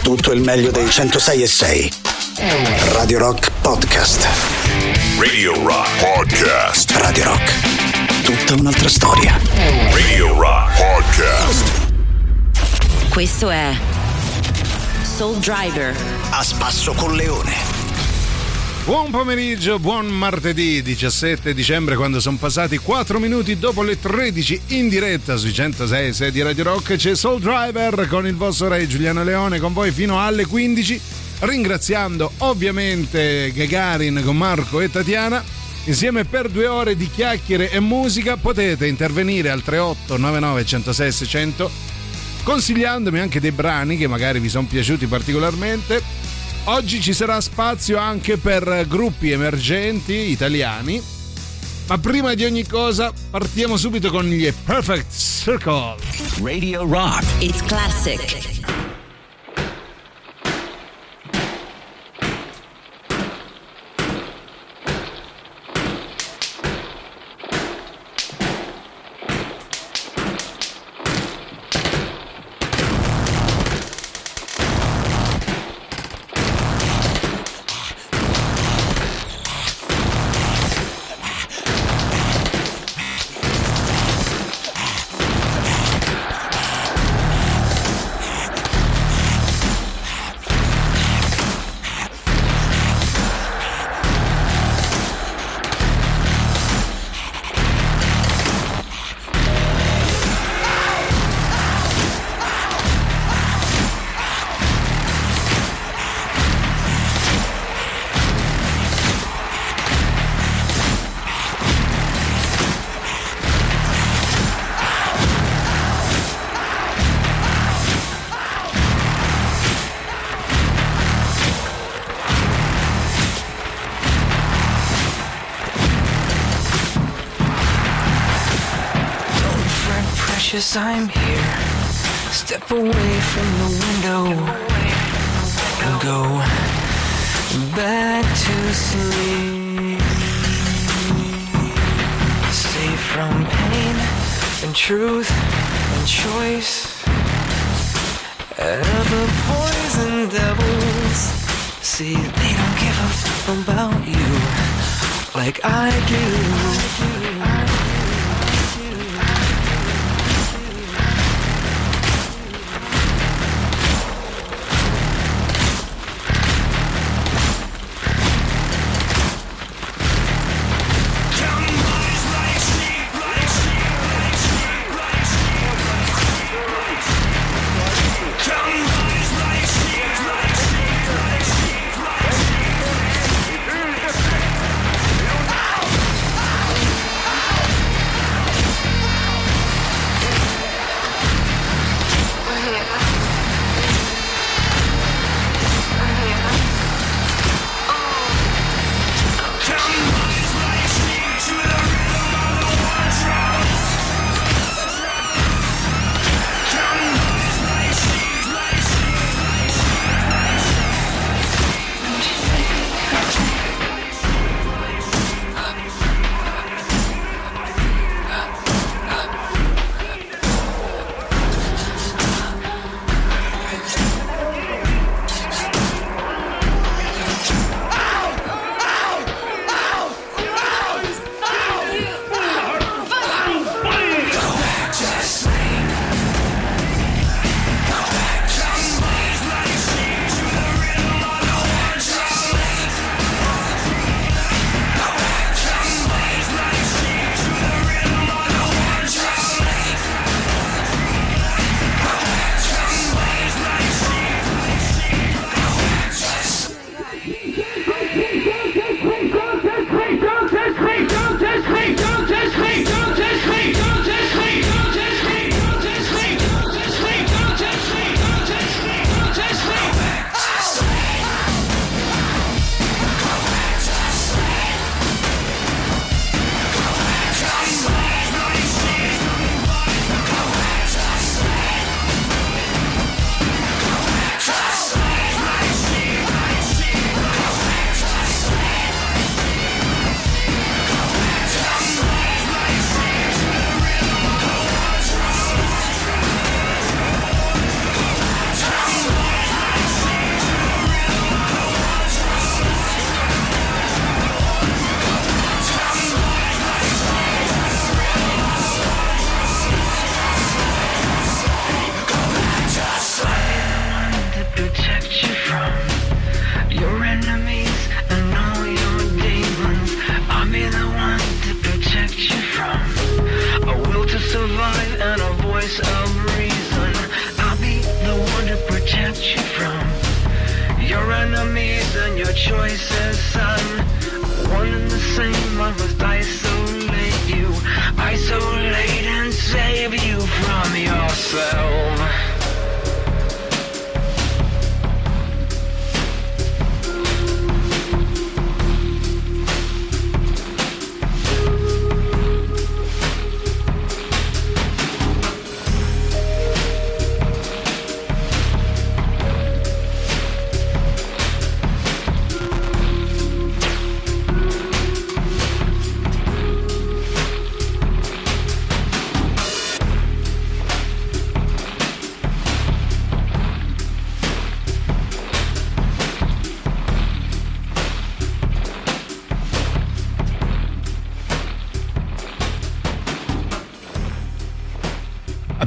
tutto il meglio dei 106.6. Radio Rock Podcast. Radio Rock Podcast. Radio Rock. Tutta un'altra storia. Radio Rock Podcast. Questo è Soul Driver. A spasso con Leone. Buon pomeriggio, buon martedì 17 dicembre, quando sono passati 4 minuti dopo le 13 in diretta sui 106.6 di Radio Rock. C'è Soul Driver con il vostro re Giuliano Leone, con voi fino alle 15, ringraziando ovviamente Gagarin con Marco e Tatiana. Insieme per 2 ore di chiacchiere e musica. Potete intervenire al 38 99 106 600 consigliandomi anche dei brani che magari vi sono piaciuti particolarmente. Oggi ci sarà spazio anche per gruppi emergenti italiani, ma prima di ogni cosa partiamo subito con gli Perfect Circle. Radio Rock. It's classic. I'm here. Step away from the window and go back to sleep. Safe from pain and truth and choice. The poison devils, see, they don't give a fuck about you like I do.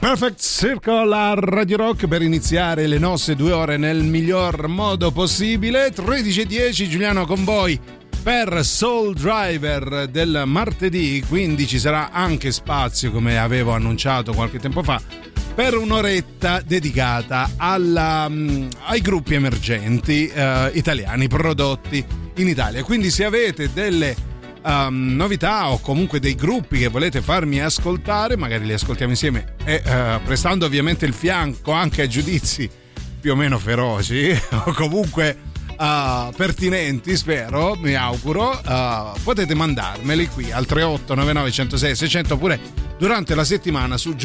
Perfect Circle a Radio Rock per iniziare le nostre 2 ore nel miglior modo possibile. 13:10, Giuliano con voi per Soul Driver del martedì, quindi ci sarà anche spazio, come avevo annunciato qualche tempo fa, per un'oretta dedicata ai gruppi emergenti italiani prodotti in Italia. Quindi se avete delle novità o comunque dei gruppi che volete farmi ascoltare, magari li ascoltiamo insieme e prestando ovviamente il fianco anche a giudizi più o meno feroci o comunque pertinenti, spero, mi auguro, potete mandarmeli qui al 3899 106 600 oppure durante la settimana su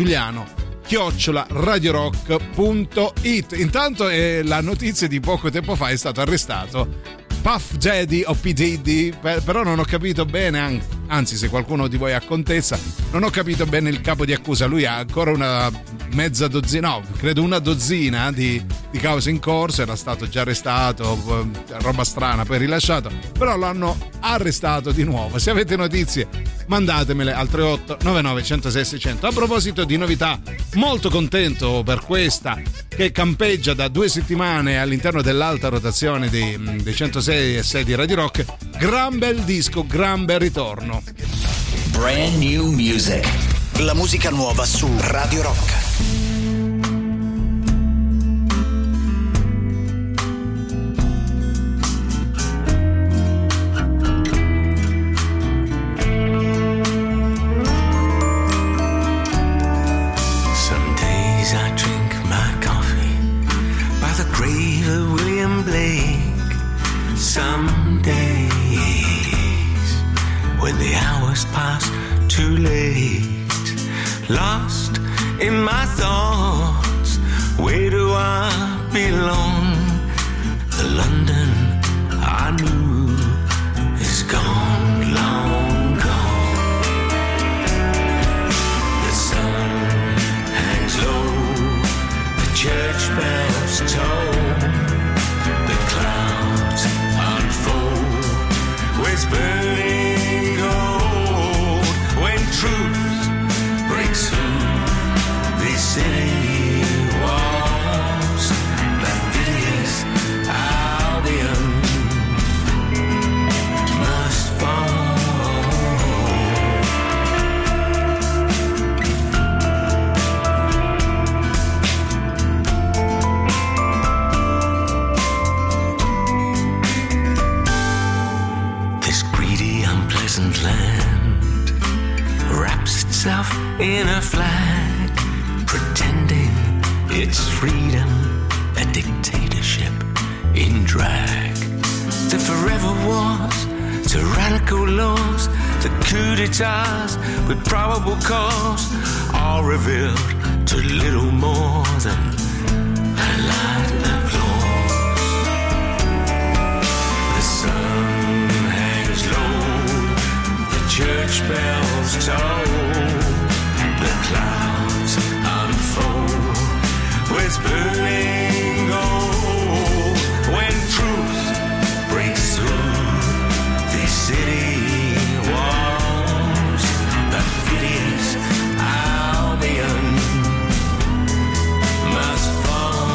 giuliano@radiorock.it. Intanto la notizia di poco tempo fa: è stato arrestato Puff Daddy o P. Diddy, però non ho capito bene, anzi se qualcuno di voi ha contezza, non ho capito bene il capo di accusa. Lui ha ancora una mezza dozzina, no, credo una dozzina di cause in corso, era stato già arrestato, roba strana, poi rilasciato, però l'hanno arrestato di nuovo. Se avete notizie mandatemele al 3899 106 600. A proposito di novità, molto contento per questa che campeggia da 2 settimane all'interno dell'alta rotazione dei 106 e 6 di Radio Rock. Gran bel disco, gran bel ritorno. Brand new music. La musica nuova su Radio Rock. Some days when the hours pass too late, lost in my thoughts, where do I belong? The London I knew is gone, long gone. The sun hangs low, the church bells toll, the clouds unfold, where's burning gold, when truth breaks through these city walls, perfidious Albion must fall. This greedy, unpleasant land wraps itself in a flag, pretending it's freedom, a dictatorship in drag. The forever wars, tyrannical laws, the coup d'etats with probable cause, all revealed to little more than a light applause. The sun hangs low, the church bells toll, the clouds unfold, where's burning gold, when truth breaks through these city walls, perfidious Albion must fall.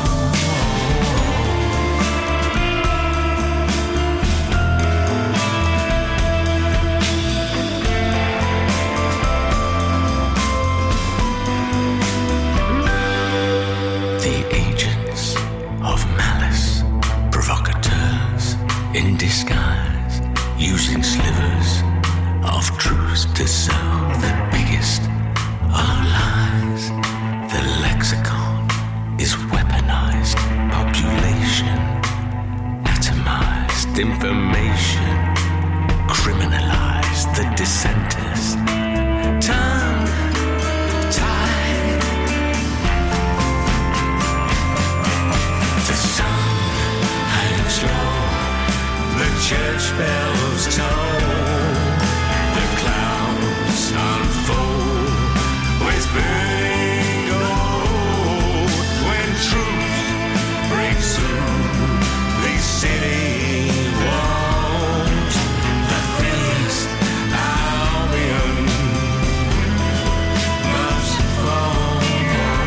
The agents of malice, provocateurs in disguise, using slivers of truth to sow the biggest of lies. The lexicon is weaponized, population atomized, information criminalized, the dissenters tongue tied. The sun hangs low, the church bells toll, the clouds unfold, where's burning gold, when truth breaks through these city walls, the fierce Albion must fall.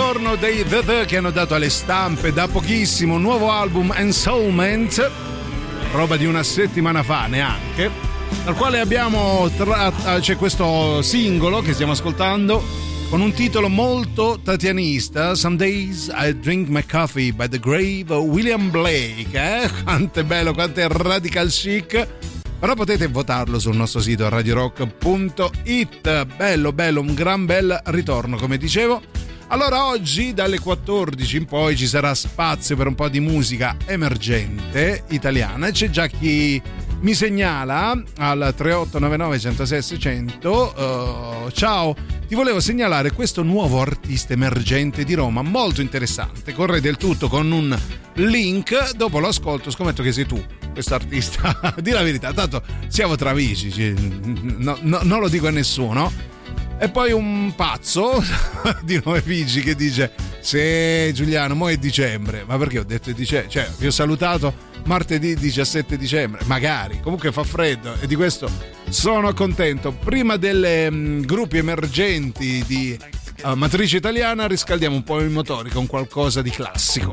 ritorno dei The che hanno dato alle stampe da pochissimo un nuovo album Ensoulment, roba di una settimana fa neanche, dal quale abbiamo c'è questo singolo che stiamo ascoltando con un titolo molto tatianista, Some Days I Drink My Coffee by the Grave of William Blake. Quanto è bello, quanto è radical chic. Però potete votarlo sul nostro sito radiorock.it. Bello, un gran bel ritorno, come dicevo. Allora oggi dalle 14 in poi ci sarà spazio per un po' di musica emergente italiana e c'è già chi mi segnala al 3899 106 600 ciao, ti volevo segnalare questo nuovo artista emergente di Roma molto interessante, correte il tutto con un link, dopo lo ascolto scommetto che sei tu questo artista. Di la verità, tanto siamo tra amici, non lo dico a nessuno. E poi un pazzo di nome Figi che dice: sì Giuliano, mo è dicembre. Ma perché ho detto dicembre? Cioè vi ho salutato martedì 17 dicembre, magari, comunque fa freddo e di questo sono contento. Prima delle gruppi emergenti di matrice italiana riscaldiamo un po' i motori con qualcosa di classico.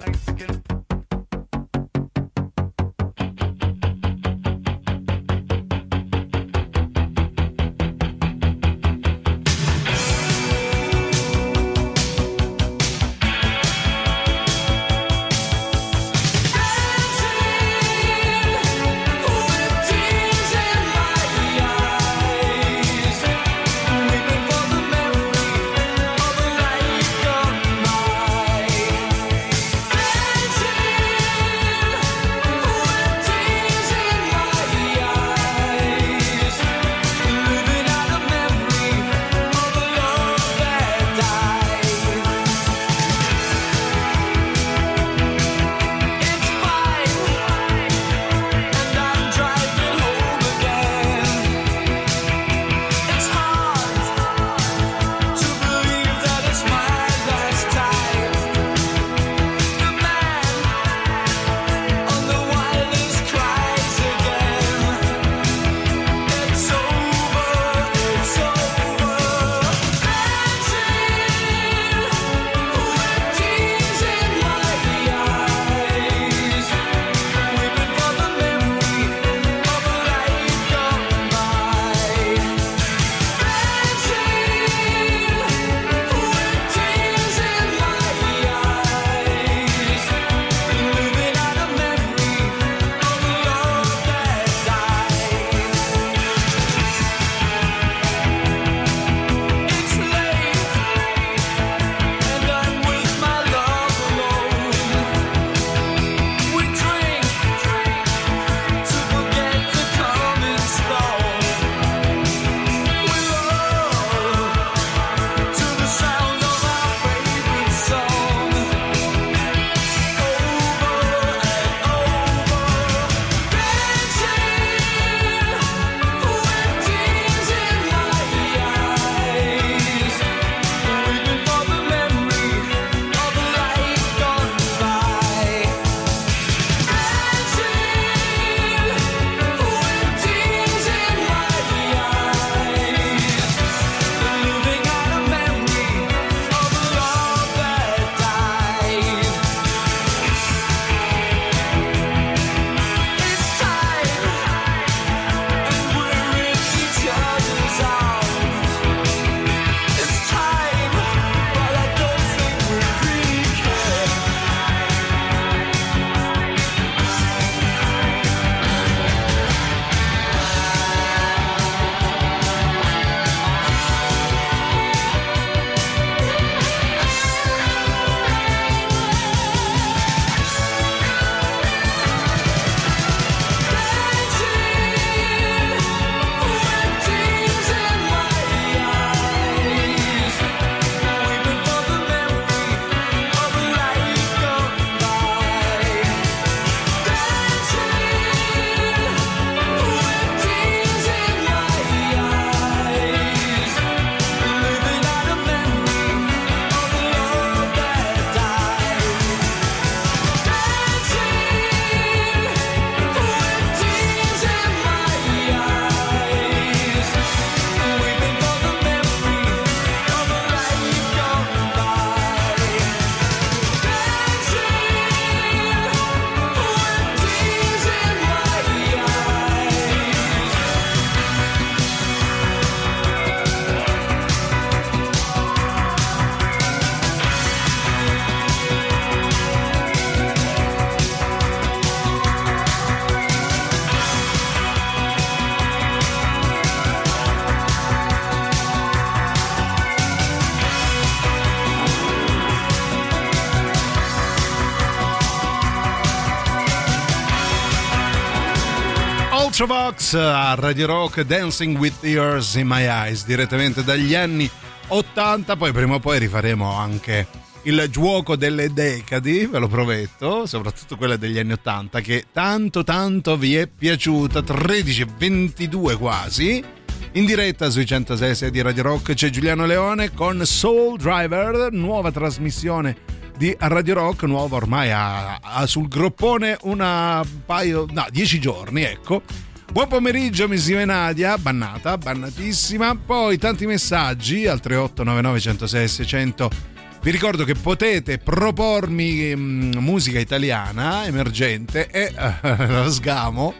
Dancing Ultravox a Radio Rock, Dancing with Tears in My Eyes, direttamente dagli anni 80. Poi prima o poi rifaremo anche il gioco delle decadi, ve lo prometto, soprattutto quella degli anni 80 che tanto vi è piaciuta. 13:22 quasi, in diretta sui 106 di Radio Rock c'è Giuliano Leone con Soul Driver, nuova trasmissione di Radio Rock, nuova ormai ha sul groppone 10 giorni, ecco. Buon pomeriggio, missiva Nadia, bannatissima. Poi tanti messaggi al 3899 106 600. Vi ricordo che potete propormi musica italiana emergente e lo sgamo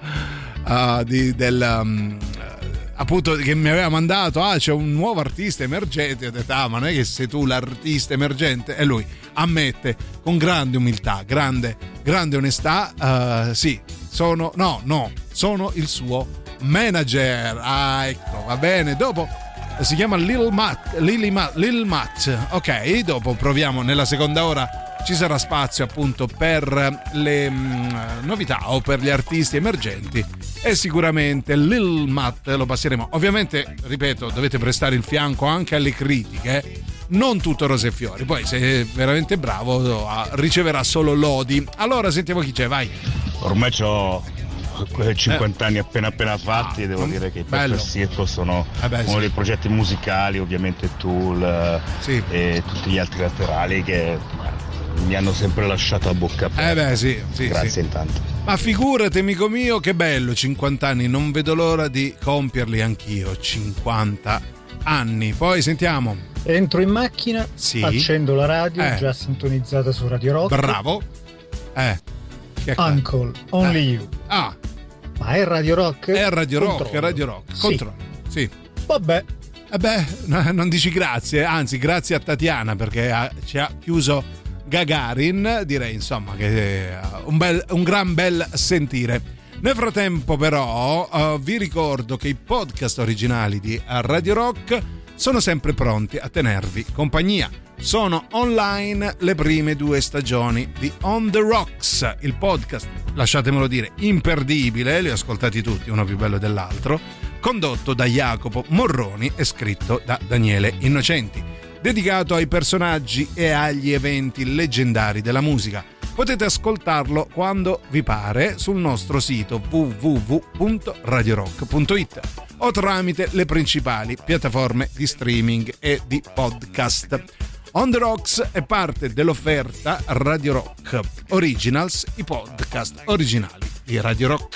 appunto che mi aveva mandato, c'è un nuovo artista emergente. Ho detto, ma non è che sei tu l'artista emergente? E lui ammette con grande umiltà, grande onestà, sì, sono il suo manager. Ecco, va bene. Dopo si chiama Lil Matt. Ok, dopo proviamo nella seconda ora. Ci sarà spazio appunto per le novità o per gli artisti emergenti e sicuramente Lil Matt lo passeremo. Ovviamente, ripeto, dovete prestare il fianco anche alle critiche, non tutto rose e fiori. Poi se è veramente bravo riceverà solo lodi. Allora sentiamo chi c'è, vai. Ormai c'ho 50 anni appena fatti e devo dire che i Pepper Circle sono uno dei progetti musicali, ovviamente Tool e tutti gli altri laterali che mi hanno sempre lasciato a bocca aperta. Grazie intanto. Ma figurati, amico mio, che bello, 50 anni, non vedo l'ora di compierli anch'io, 50 anni. Poi sentiamo. Entro in macchina, accendo la radio, già sintonizzata su Radio Rock. Bravo. Uncle, Only You. Ma è Radio Rock? È Radio Rock. Controllo. Sì. Vabbè. Non dici grazie, anzi grazie a Tatiana perché ci ha chiuso Gagarin, direi insomma che è un gran bel sentire. Nel frattempo però vi ricordo che i podcast originali di Radio Rock sono sempre pronti a tenervi compagnia. Sono online le prime 2 stagioni di On The Rocks, il podcast, lasciatemelo dire, imperdibile, li ho ascoltati tutti, uno più bello dell'altro, condotto da Jacopo Morroni e scritto da Daniele Innocenti, dedicato ai personaggi e agli eventi leggendari della musica. Potete ascoltarlo quando vi pare sul nostro sito www.radiorock.it o tramite le principali piattaforme di streaming e di podcast. On The Rocks è parte dell'offerta Radio Rock Originals, i podcast originali di Radio Rock.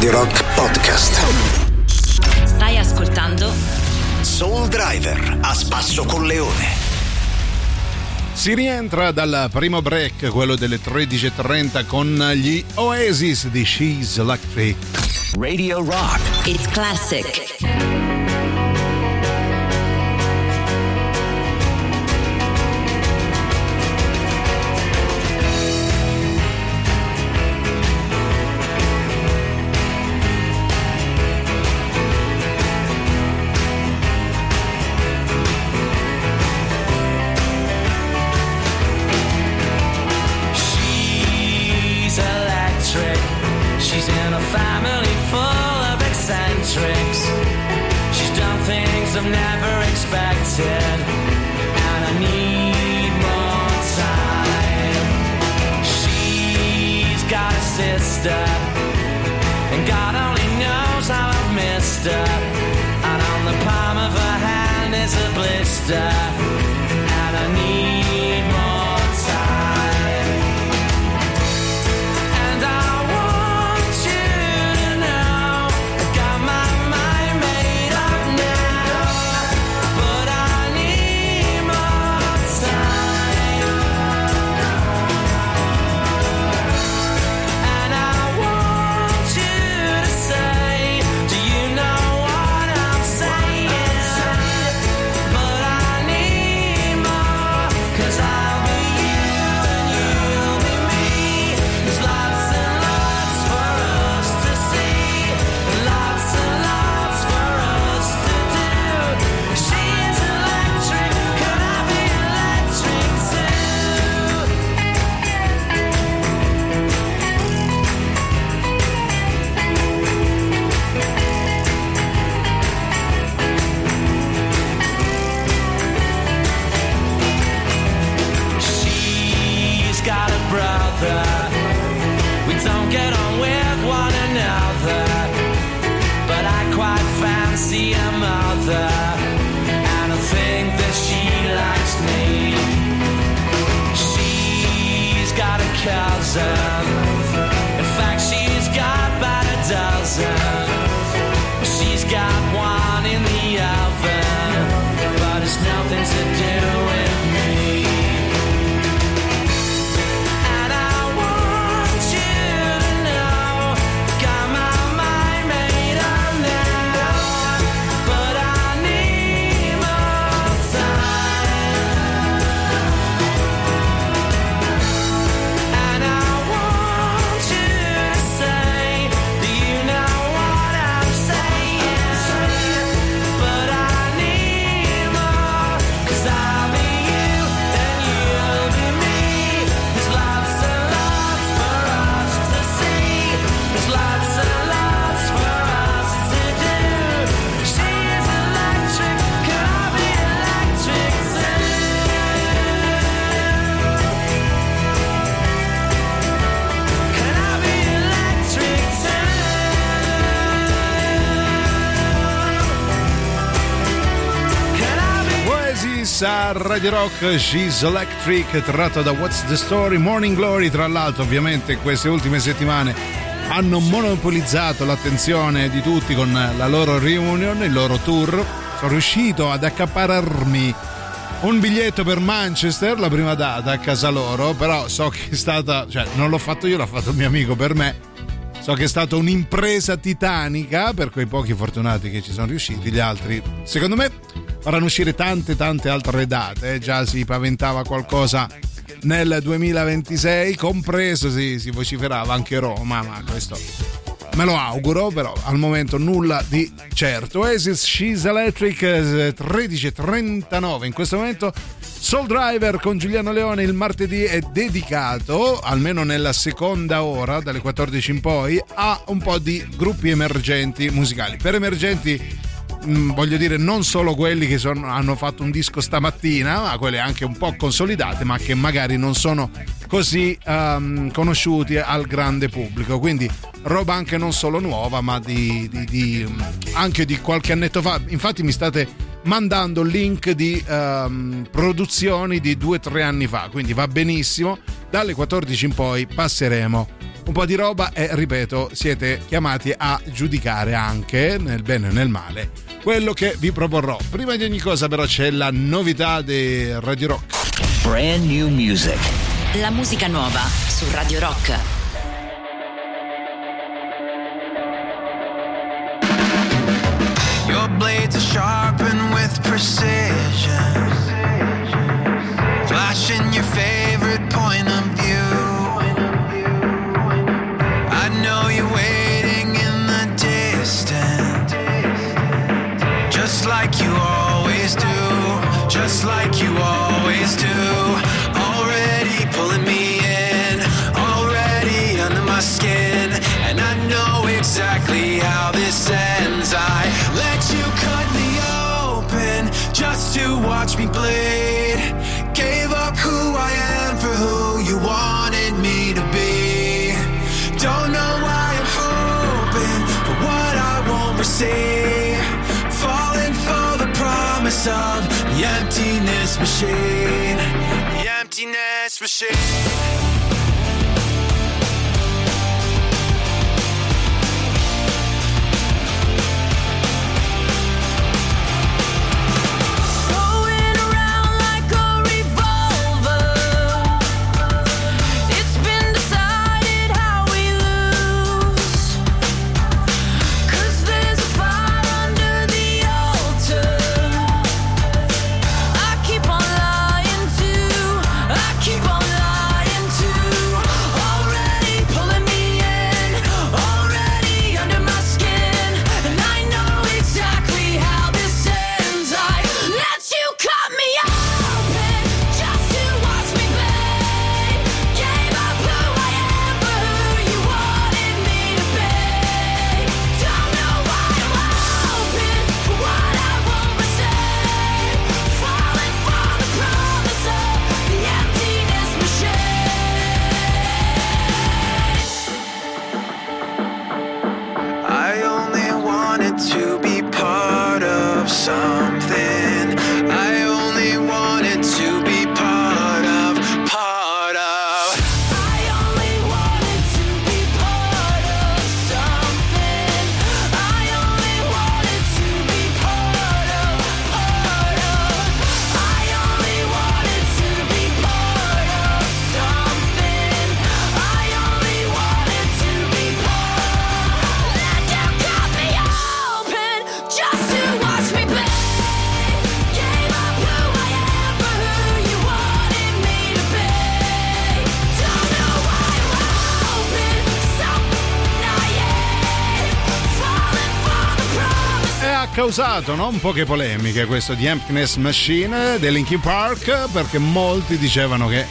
Radio Rock Podcast. Stai ascoltando Soul Driver a spasso con Leone. Si rientra dal primo break, quello delle 13.30, con gli Oasis di She's Electric. Radio Rock. It's Classic. She's in a family full of eccentrics. She's done things I've never expected, and I need more time. She's got a sister, and God only knows how I've missed her. And on the palm of her hand is a blister, and I need more time. And I we don't get on with one another, but I quite fancy a mother, and I think that she likes me. She's got a cousin, in fact she's got about a dozen. She's got one in the oven, but it's nothing to do with me. A Radio Rock, She's Electric, tratto da What's the Story, Morning Glory. Tra l'altro ovviamente queste ultime settimane hanno monopolizzato l'attenzione di tutti con la loro reunion, il loro tour. Sono riuscito ad accaparrarmi un biglietto per Manchester, la prima data, a casa loro, però so che è stata, cioè non l'ho fatto io, l'ha fatto un mio amico per me. So che è stata un'impresa titanica per quei pochi fortunati che ci sono riusciti. Gli altri, secondo me, faranno uscire tante altre date. Già si paventava qualcosa nel 2026, compreso si vociferava anche Roma, ma questo me lo auguro, però al momento nulla di certo. Oasis, She's Electric, 13.39 in questo momento. Soul Driver con Giuliano Leone il martedì è dedicato, almeno nella seconda ora, dalle 14 in poi, a un po' di gruppi emergenti musicali. Per emergenti voglio dire non solo quelli che hanno fatto un disco stamattina, ma quelli anche un po' consolidati, ma che magari non sono così conosciuti al grande pubblico. Quindi roba anche non solo nuova, ma anche di qualche annetto fa. Infatti mi state mandando link di produzioni di 2 o 3 anni fa, quindi va benissimo. Dalle 14 in poi passeremo un po' di roba e, ripeto, siete chiamati a giudicare anche, nel bene e nel male, quello che vi proporrò. Prima di ogni cosa però c'è la novità di Radio Rock. Brand new music. La musica nuova su Radio Rock. Your blades are sharpened with precision, flashing your favorite point of view. I know you're waiting in the distance, just like you always do, just like you always do. Already pulling me in, already under my skin, and I know exactly how this ends. I let you cut me open just to watch me bleed. Gave up who I am for who you wanted me to be. Don't know why I'm hoping for what I won't receive. Falling for the promise of the emptiness machine. The emptiness machine. Causato non poche polemiche questo The Emptiness Machine dei Linkin Park, perché molti dicevano che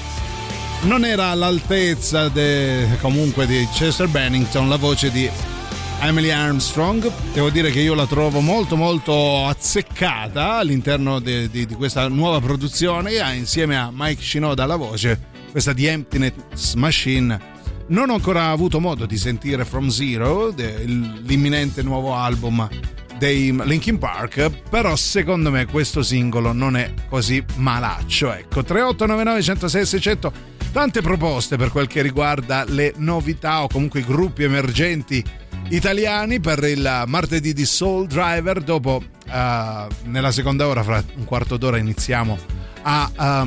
non era all'altezza comunque di Chester Bennington, la voce di Emily Armstrong. Devo dire che io la trovo molto molto azzeccata all'interno di questa nuova produzione, insieme a Mike Shinoda alla voce. Questa The Emptiness Machine. Non ho ancora avuto modo di sentire From Zero, l'imminente nuovo album dei Linkin Park, però secondo me questo singolo non è così malaccio. Ecco, 3899 106 600, tante proposte per quel che riguarda le novità o comunque i gruppi emergenti italiani per il martedì di Soul Driver. Dopo nella seconda ora, fra un quarto d'ora, iniziamo a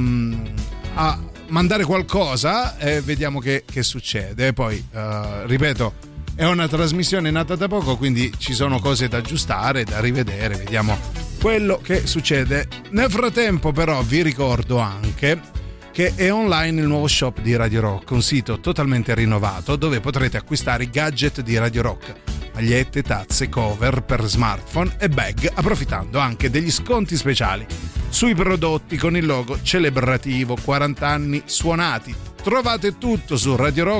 mandare qualcosa e vediamo che succede. Poi ripeto, è una trasmissione nata da poco, quindi ci sono cose da aggiustare, da rivedere, vediamo quello che succede. Nel frattempo però vi ricordo anche che è online il nuovo shop di Radio Rock, un sito totalmente rinnovato dove potrete acquistare i gadget di Radio Rock, magliette, tazze, cover per smartphone e bag, approfittando anche degli sconti speciali sui prodotti con il logo celebrativo 40 anni suonati. Trovate tutto su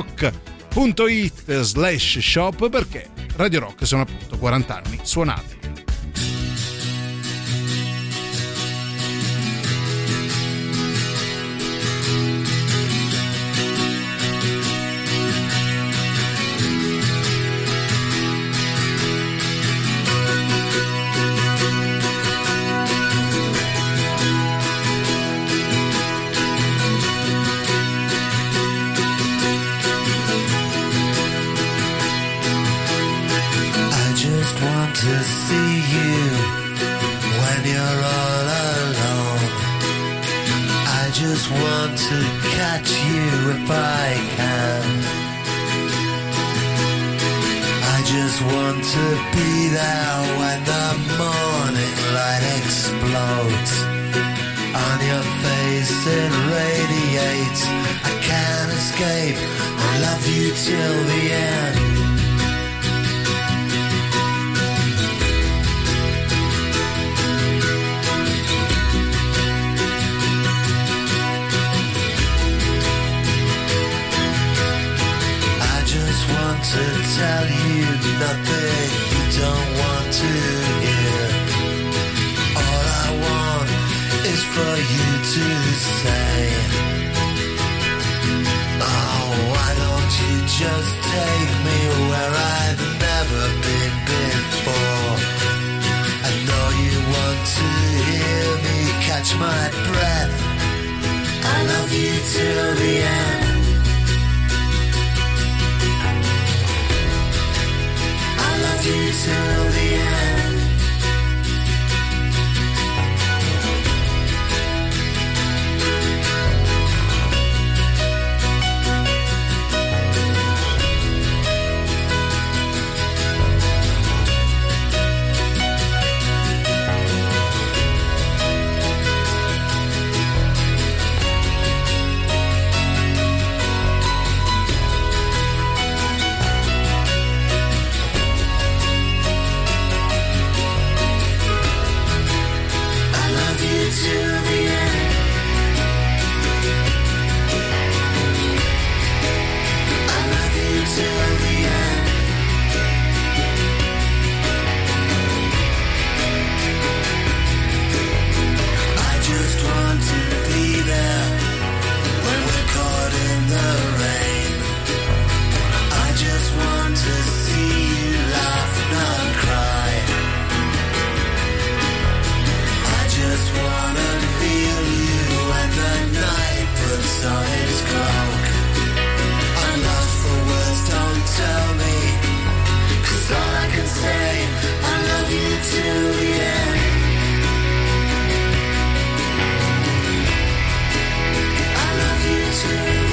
radiorock.it/shop, perché Radio Rock sono appunto 40 anni suonati. when you're all alone. I just want to catch you if I can. I just want to be there when the morning light explodes. On your face it radiates. I can't escape. I love you till the end. I just want to tell you nothing you don't want to hear. All I want is for you to say, oh, why don't you just take me where I've never been before? I know you want to hear me catch my breath. I love you till the end. I love you till the end. Till the end. I love you till the end. I just want to be there when we're caught in the rain. I just want to see you laugh, not cry. I just wanna feel you when the night puts on its cloak. I'm lost for words, don't tell me, 'cause all I can say, I love you till the end. I love you till the end.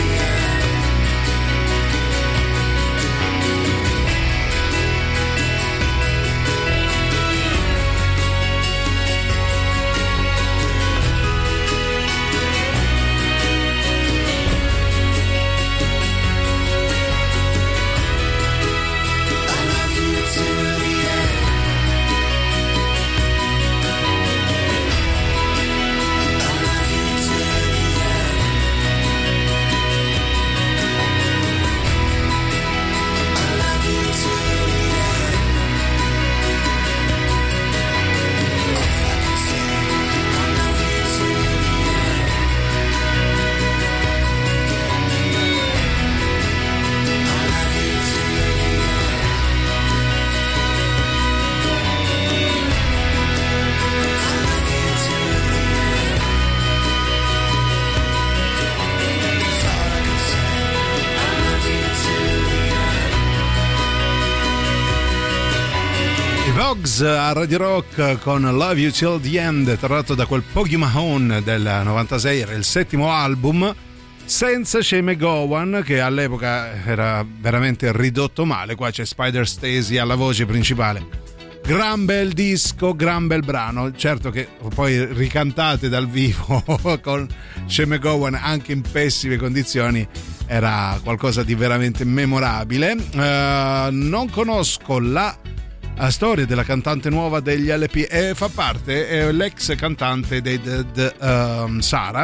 A Radio Rock con Love You Till the End, tratto da quel Poggy Mahone del 96, era il 7° album, senza Shane MacGowan, che all'epoca era veramente ridotto male. Qua c'è Spider Stacy alla voce principale. Gran bel disco, gran bel brano, certo che poi ricantate dal vivo con Shane MacGowan anche in pessime condizioni era qualcosa di veramente memorabile. Non conosco la storia della cantante nuova degli LP, e fa parte, è l'ex cantante dei Sara.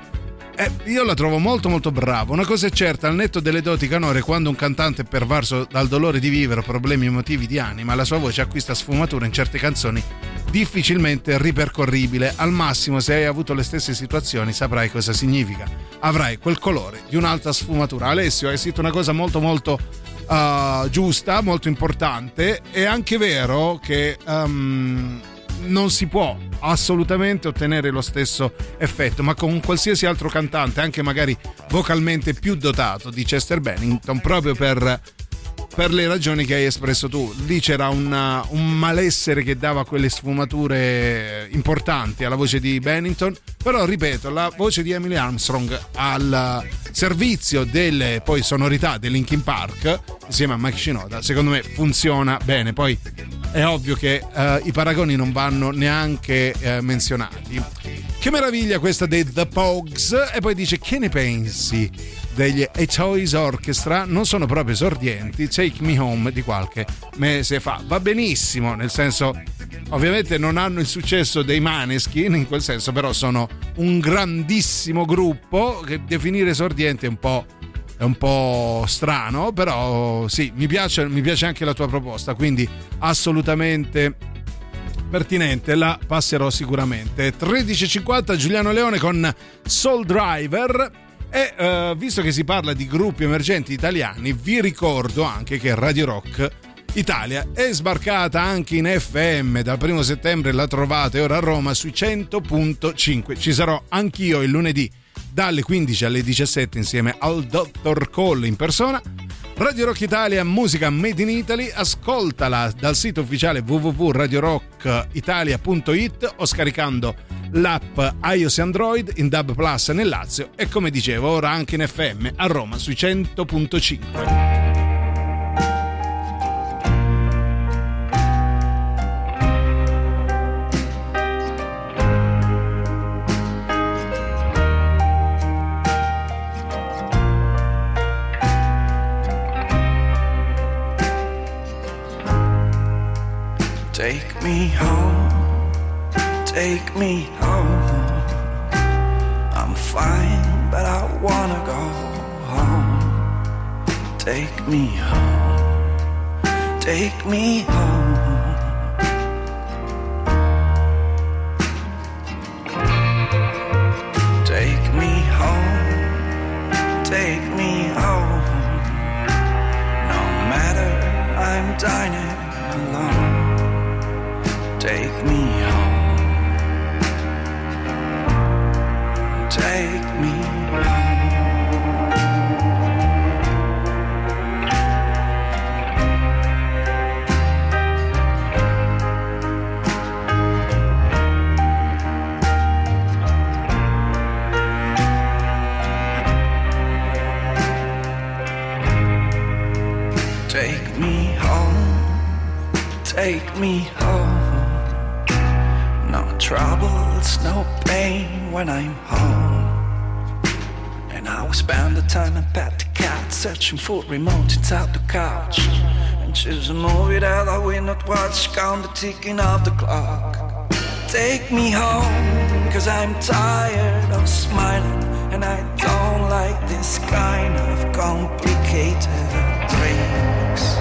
Io la trovo molto molto brava. Una cosa è certa, al netto delle doti canore, quando un cantante è pervaso dal dolore di vivere o problemi emotivi di anima, la sua voce acquista sfumatura in certe canzoni difficilmente ripercorribile. Al massimo, se hai avuto le stesse situazioni, saprai cosa significa. Avrai quel colore di un'alta sfumatura. Alessio, hai scritto una cosa molto molto giusta, molto importante. È anche vero che non si può assolutamente ottenere lo stesso effetto, ma con qualsiasi altro cantante, anche magari vocalmente più dotato di Chester Bennington, proprio per per le ragioni che hai espresso tu. Lì c'era un malessere che dava quelle sfumature importanti alla voce di Bennington, però ripeto, la voce di Emily Armstrong al servizio delle poi sonorità dei Linkin Park insieme a Mike Shinoda secondo me funziona bene. Poi è ovvio che i paragoni non vanno neanche menzionati. Che meraviglia questa dei The Pogues. E poi dice: che ne pensi degli A Toys Orchestra? Non sono proprio esordienti, Take Me Home di qualche mese fa. Va benissimo, nel senso, ovviamente non hanno il successo dei Maneskin in quel senso, però sono un grandissimo gruppo che definire esordiente è un po' strano, però sì, mi piace anche la tua proposta, quindi assolutamente pertinente, la passerò sicuramente. 13.50 Giuliano Leone con Soul Driver. E visto che si parla di gruppi emergenti italiani, vi ricordo anche che Radio Rock Italia è sbarcata anche in FM. Dal 1 settembre la trovate ora a Roma sui 100.5. Ci sarò anch'io il lunedì dalle 15 alle 17 insieme al Dr. Cole in persona. Radio Rock Italia, musica made in Italy, ascoltala dal sito ufficiale www.radiorockitalia.it o scaricando l'app iOS e Android in DAB Plus nel Lazio e, come dicevo, ora anche in FM a Roma sui 100.5. Take me home, take me home. I'm fine, but I wanna go home. Take me home, take me home. Take me home, take me home. No matter, I'm dining alone. Take me home, take me home. Take me home, take me home. No troubles, no pain when I'm home. And I will spend the time and pet the cat, searching for remote inside the couch, and choose a movie that I will not watch, count the ticking of the clock. Take me home, cause I'm tired of smiling, and I don't like this kind of complicated drinks.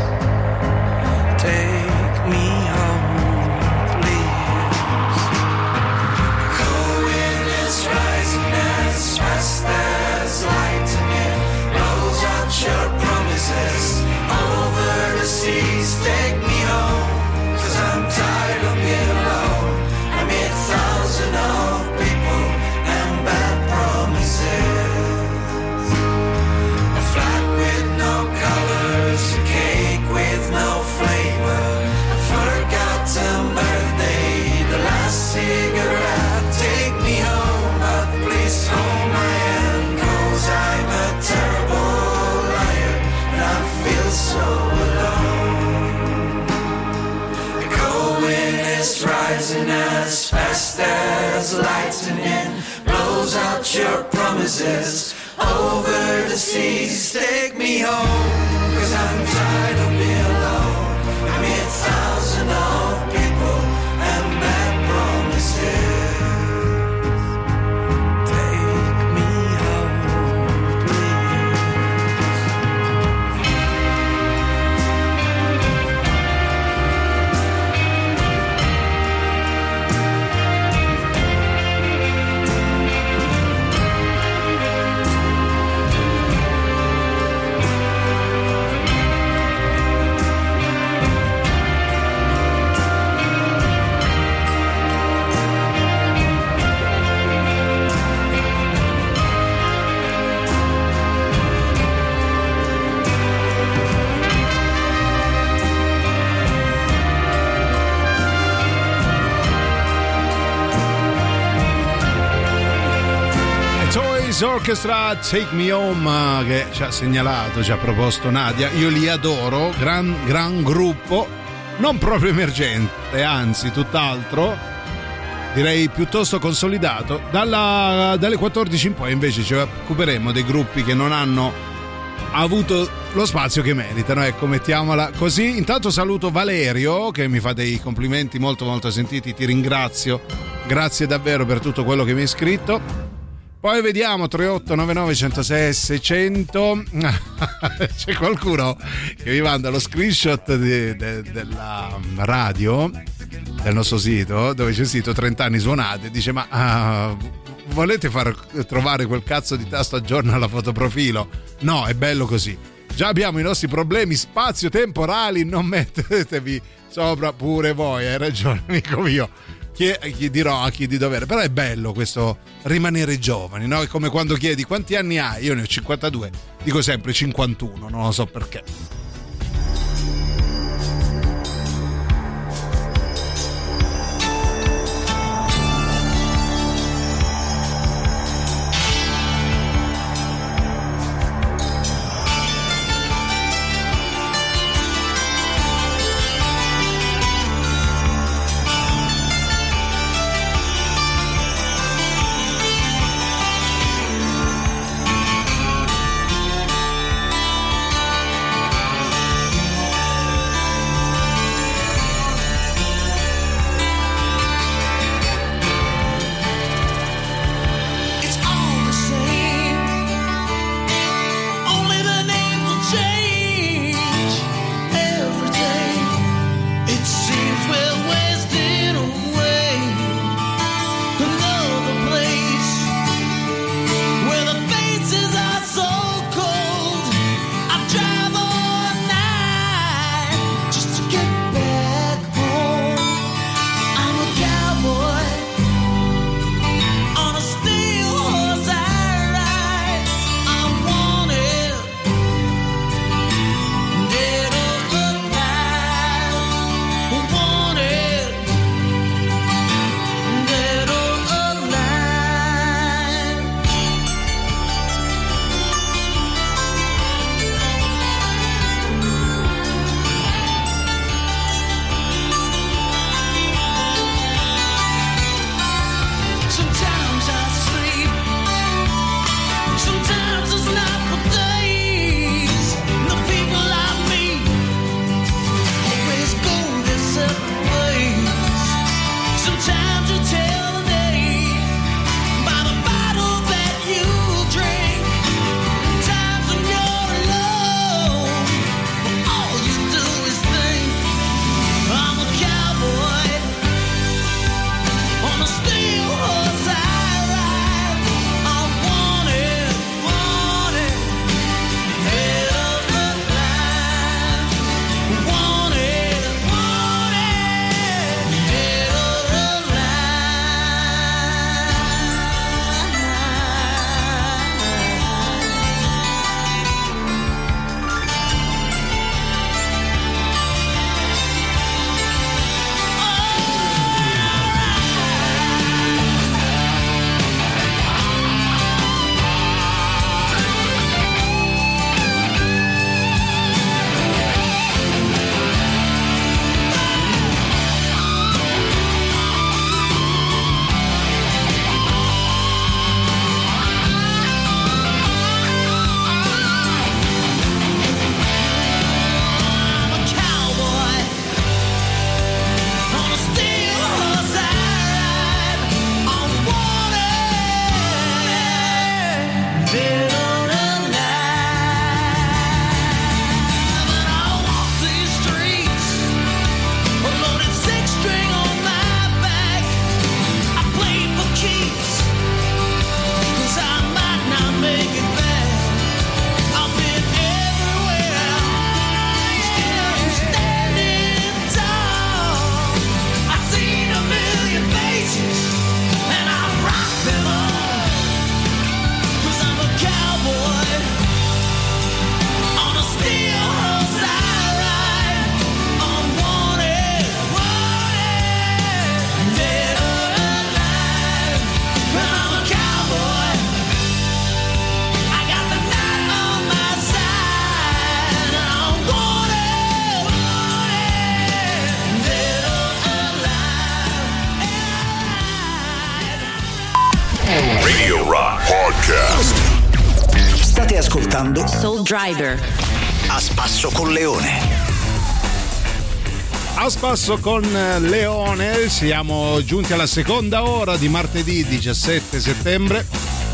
Take me home. As fast as lightning blows out your promises over the seas. Take me home, cause I'm tired of being alone. I meet thousands of people and bad promises. A flag with no colors, a cake with no flavor, a forgotten birthday, the last cigarette. Take me home, but please hold my hand, cause I'm a terrible liar and I feel so alone. The cold wind is rising as fast as lightning blows out your promises over the seas. Take me home, cause I'm tired of being alone. I meet thousands of people and bad promises. Police Orchestra, Take Me Home, che ci ha segnalato, ci ha proposto Nadia. Io li adoro, gran gruppo, non proprio emergente, anzi tutt'altro, direi piuttosto consolidato. Dalle 14 in poi invece ci occuperemo dei gruppi che non hanno avuto lo spazio che meritano, ecco, mettiamola così. Intanto saluto Valerio che mi fa dei complimenti molto molto sentiti, ti ringrazio, grazie davvero per tutto quello che mi hai scritto. Poi vediamo 3899 106 600. C'è qualcuno che mi manda lo screenshot della radio, del nostro sito, dove c'è il sito 30 anni suonate, dice ma volete far trovare quel cazzo di tasto aggiorna alla fotoprofilo? No, è bello così. Già abbiamo i nostri problemi spazio-temporali, non mettetevi sopra pure voi, hai ragione amico mio. Chi dirò a chi di dovere, però è bello questo rimanere giovani, no? È come quando chiedi quanti anni hai, io ne ho 52, dico sempre 51, non lo so perché. Radio Rock Podcast. State ascoltando Soul Driver. A spasso con Leone. A spasso con Leone, siamo giunti alla seconda ora di martedì 17 settembre.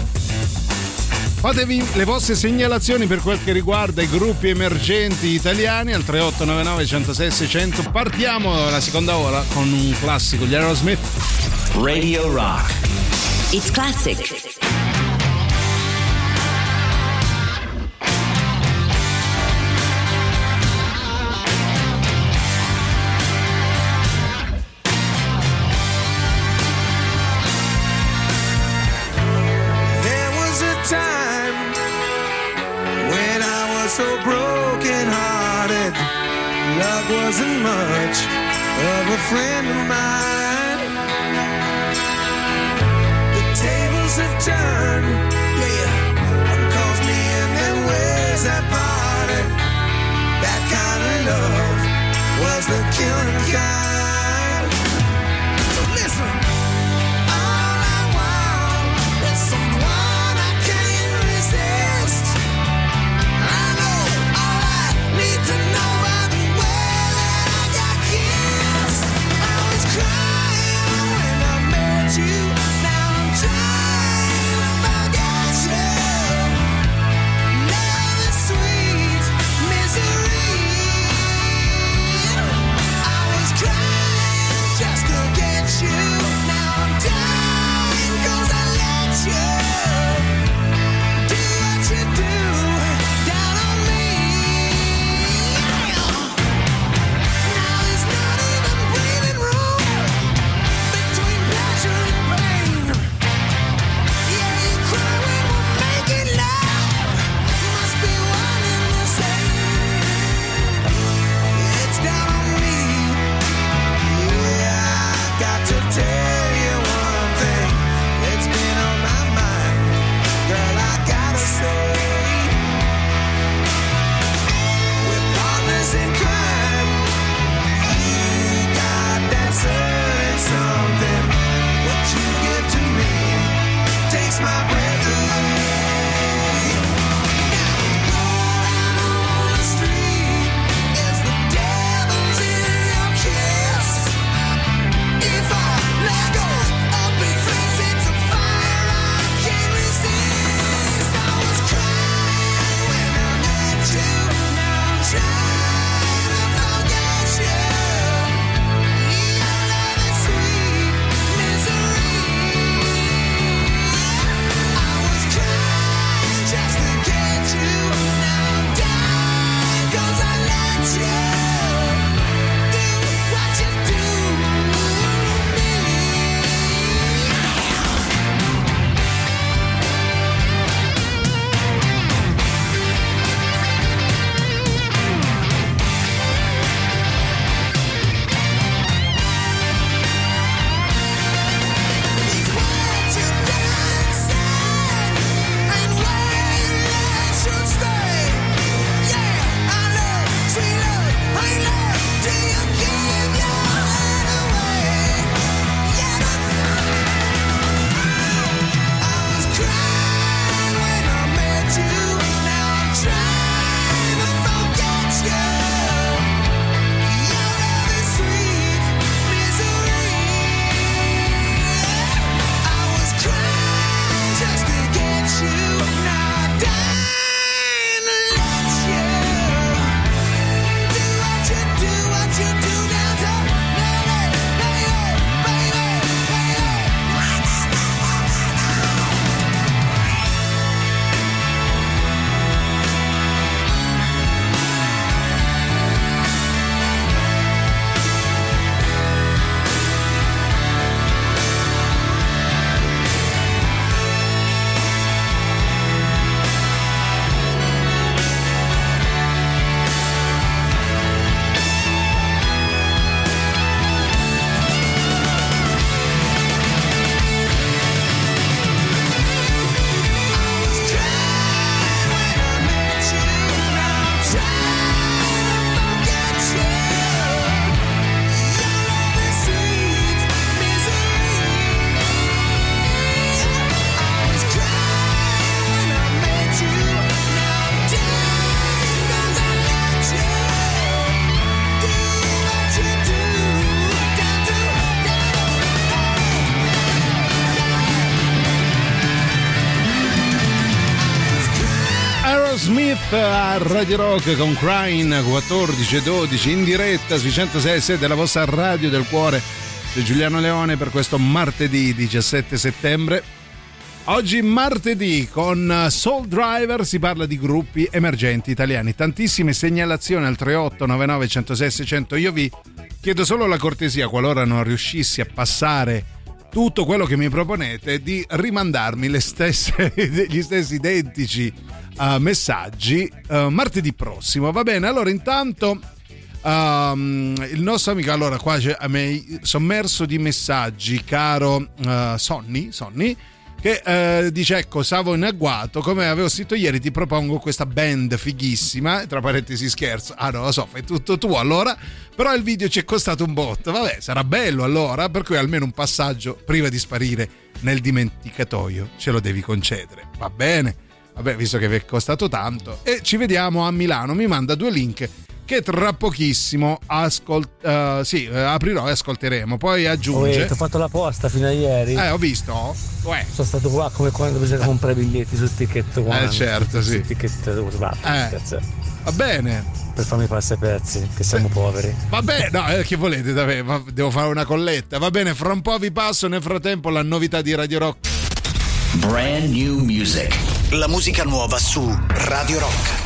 Fatevi le vostre segnalazioni per quel che riguarda i gruppi emergenti italiani al 3899 106 600. Partiamo la seconda ora con un classico, gli Aerosmith. Radio Rock. It's classic. So broken hearted, love wasn't much of a friend of mine. The tables have turned, yeah. One calls me and then where's that party? That kind of love was the killing kind. So listen, all I want is someone I can't resist. Need to know by the way that I got kissed. I was crying. Smith a Radio Rock con Crying 14:12 in diretta sui 106.6 della vostra radio del cuore. C'è Giuliano Leone per questo martedì 17 settembre. Oggi martedì con Soul Driver si parla di gruppi emergenti italiani. Tantissime segnalazioni al 38 99 106 600. Io vi chiedo solo la cortesia, qualora non riuscissi a passare tutto quello che mi proponete, di rimandarmi gli stessi identici messaggi martedì prossimo, va bene? Allora intanto il nostro amico, allora qua c'è sommerso di messaggi, caro Sonny che dice: ecco, stavo in agguato, come avevo scritto ieri ti propongo questa band fighissima, tra parentesi scherzo, non lo so, fai tutto tu allora, però il video ci è costato un botto, vabbè, sarà bello allora, per cui almeno un passaggio prima di sparire nel dimenticatoio ce lo devi concedere, va bene? Vabbè, visto che vi è costato tanto. E ci vediamo a Milano, mi manda 2 link che tra pochissimo aprirò e ascolteremo. Poi aggiunge: ti ho fatto la posta fino a ieri. Ho visto. Sono stato qua come quando bisogna comprare i biglietti sul ticket one. Certo, sì. Sul ticket va bene. Per farmi passare i pezzi, che siamo poveri. Vabbè, no, che volete da me? Devo fare una colletta. Va bene, fra un po' vi passo. Nel frattempo la novità di Radio Rock. Brand new music. La musica nuova su Radio Rock.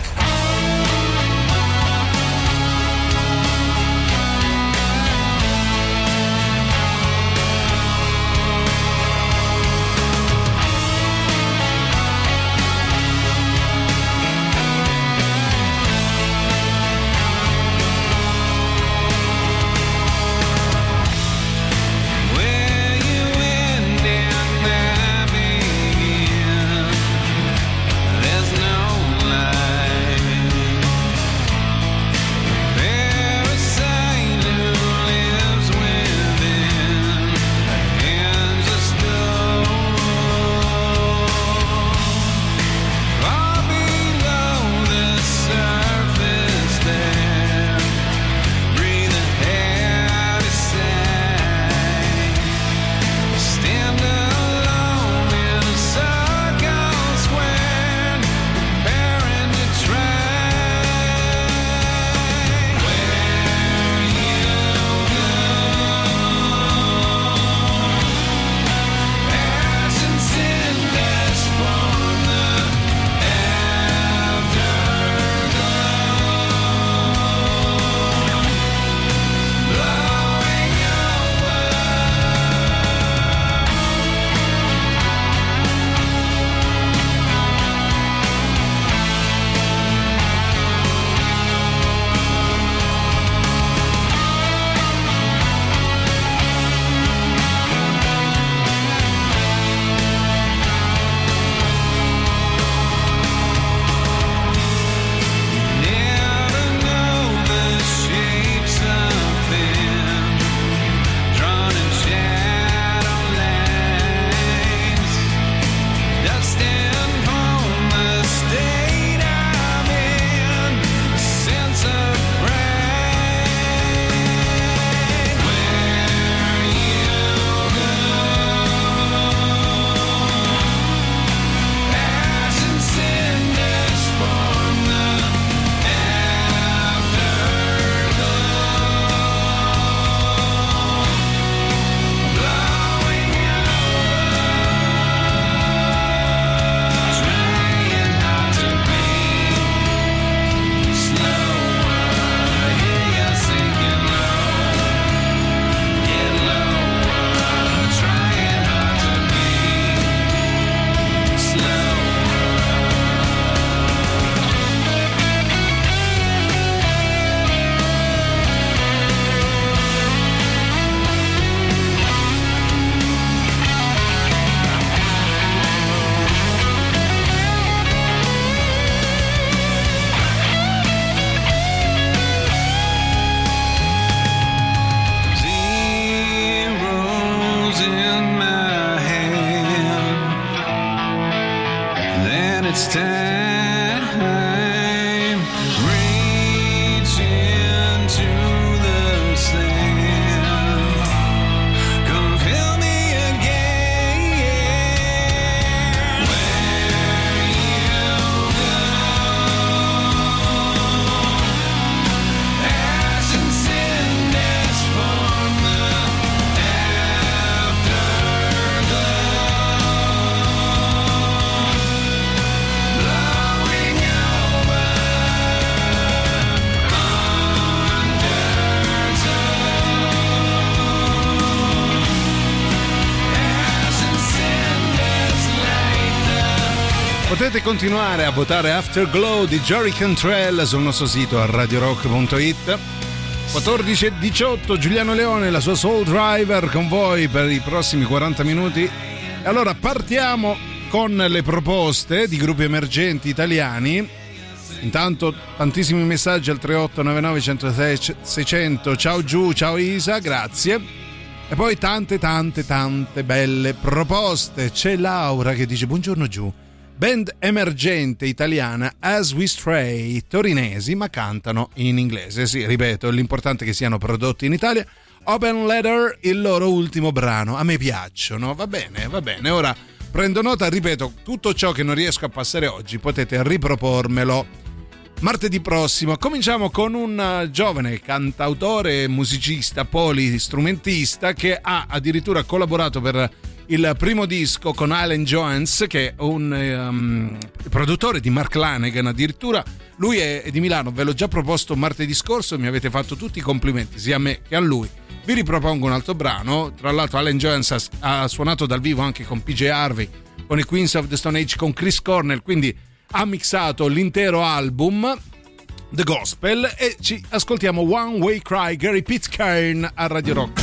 Potete continuare a votare Afterglow di Jory Cantrell sul nostro sito a radiorock.it. 14:18, Giuliano Leone, la sua Soul Driver con voi per i prossimi 40 minuti. E allora partiamo con le proposte di gruppi emergenti italiani. Intanto tantissimi messaggi al 3899 106 600. Ciao Giù, ciao Isa, grazie. E poi tante belle proposte. C'è Laura che dice: buongiorno Giù, band emergente italiana As We Stray, torinesi ma cantano in inglese. Sì, ripeto, l'importante è che siano prodotti in Italia. Open Letter, il loro ultimo brano, a me piacciono. Va bene, ora prendo nota, ripeto, tutto ciò che non riesco a passare oggi potete ripropormelo martedì prossimo. Cominciamo con un giovane cantautore, musicista, polistrumentista che ha addirittura collaborato per il primo disco con Alan Jones, che è un produttore di Mark Lanegan addirittura. Lui è di Milano, ve l'ho già proposto martedì scorso, mi avete fatto tutti i complimenti sia a me che a lui. Vi ripropongo un altro brano. Tra l'altro Alan Jones ha suonato dal vivo anche con PJ Harvey, con i Queens of the Stone Age, con Chris Cornell, quindi ha mixato l'intero album The Gospel. E ci ascoltiamo One Way Cry, Gary Pitcairn a Radio Rock.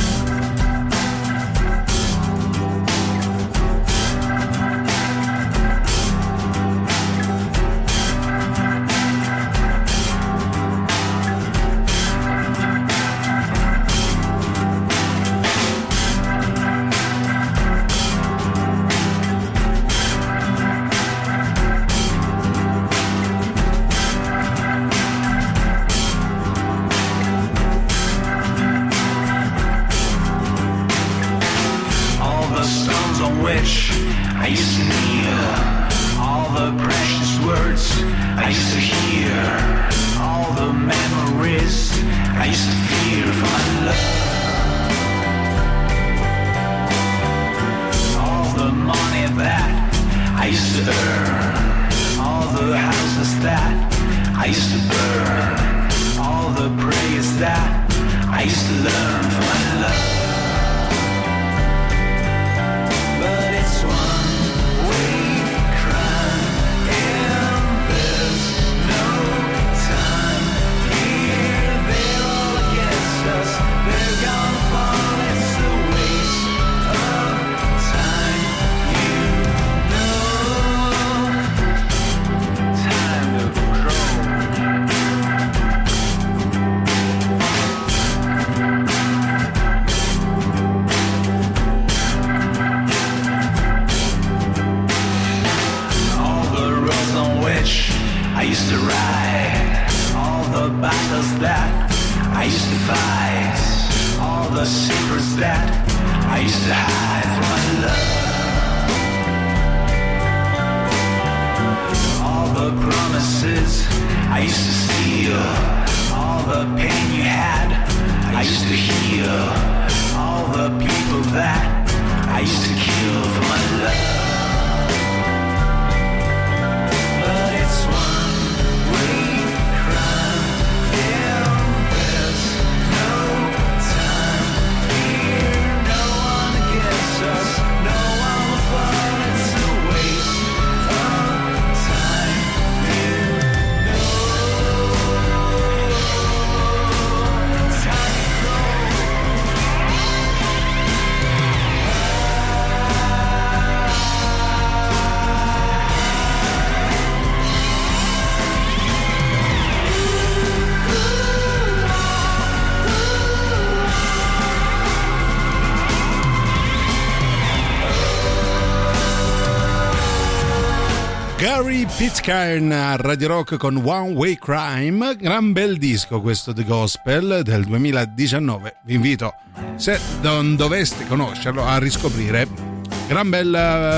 Gary Pitcairn a Radio Rock con One Way Crime. Gran bel disco questo The Gospel del 2019. Vi invito, se non doveste conoscerlo, a riscoprire. Gran bel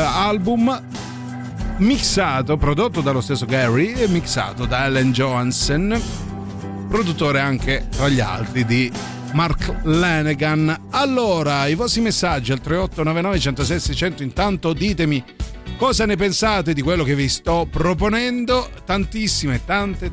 album, mixato, prodotto dallo stesso Gary e mixato da Alan Johansen, produttore anche tra gli altri di Mark Lanegan. Allora, i vostri messaggi al 3899 106 600. Intanto ditemi cosa ne pensate di quello che vi sto proponendo. Tantissime, tante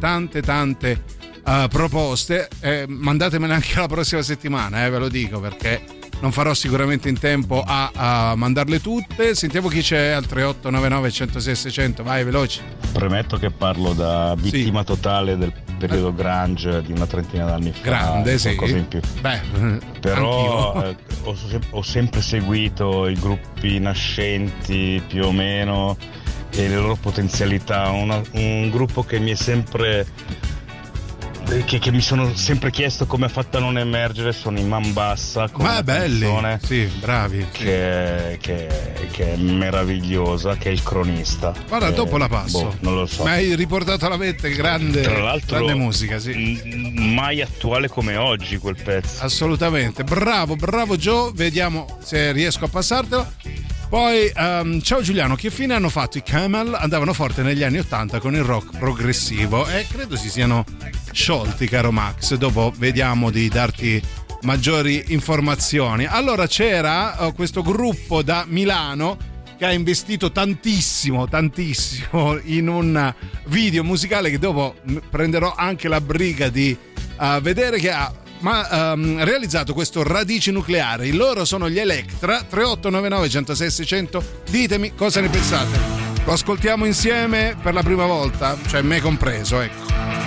proposte. Mandatemene anche la prossima settimana, ve lo dico, perché non farò sicuramente in tempo a mandarle tutte. Sentiamo chi c'è al 3899 106 600. Vai, veloci. Premetto che parlo da vittima totale del periodo grunge di una trentina d'anni fa. Grande, sì. Qualcosa in più. Però ho sempre seguito i gruppi nascenti più o meno e le loro potenzialità. Un gruppo che mi è sempre che mi sono sempre chiesto come ha fatto a non emergere sono i Mambassa, con una canzone bravi, che è meravigliosa, che è Il Cronista. Guarda, dopo la passo. Non lo so. Ma hai riportato alla mente, grande, tra l'altro, grande musica, mai attuale come oggi quel pezzo. Assolutamente, bravo Joe, vediamo se riesco a passartelo. Poi, ciao Giuliano, che fine hanno fatto i Camel? Andavano forte negli anni 80 con il rock progressivo e credo si siano sciolti, caro Max. Dopo vediamo di darti maggiori informazioni. Allora, c'era questo gruppo da Milano che ha investito tantissimo in un video musicale che dopo prenderò anche la briga di vedere, che ha realizzato questo Radici Nucleari. Loro sono gli Electra. 3899 106 600. Ditemi cosa ne pensate. Lo ascoltiamo insieme per la prima volta, cioè me compreso, ecco.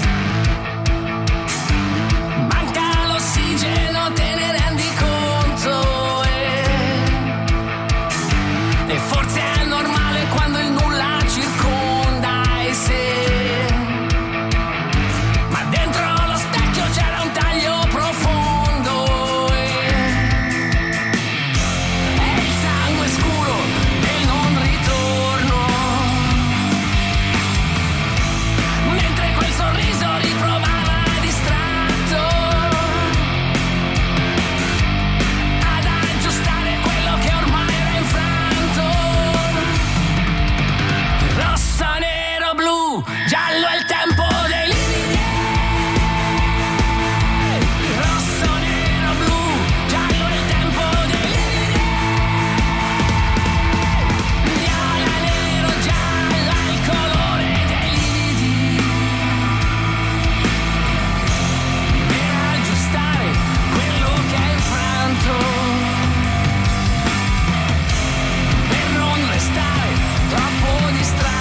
Manca l'ossigeno, te ne rendi conto, e forse è normale quando il nulla circonda e se giallo è il tempo dei lividi, rosso, nero, blu, giallo è il tempo dei lividi, viola, nero, giallo è il colore dei lividi, per aggiustare quello che è infranto, per non restare troppo distratto.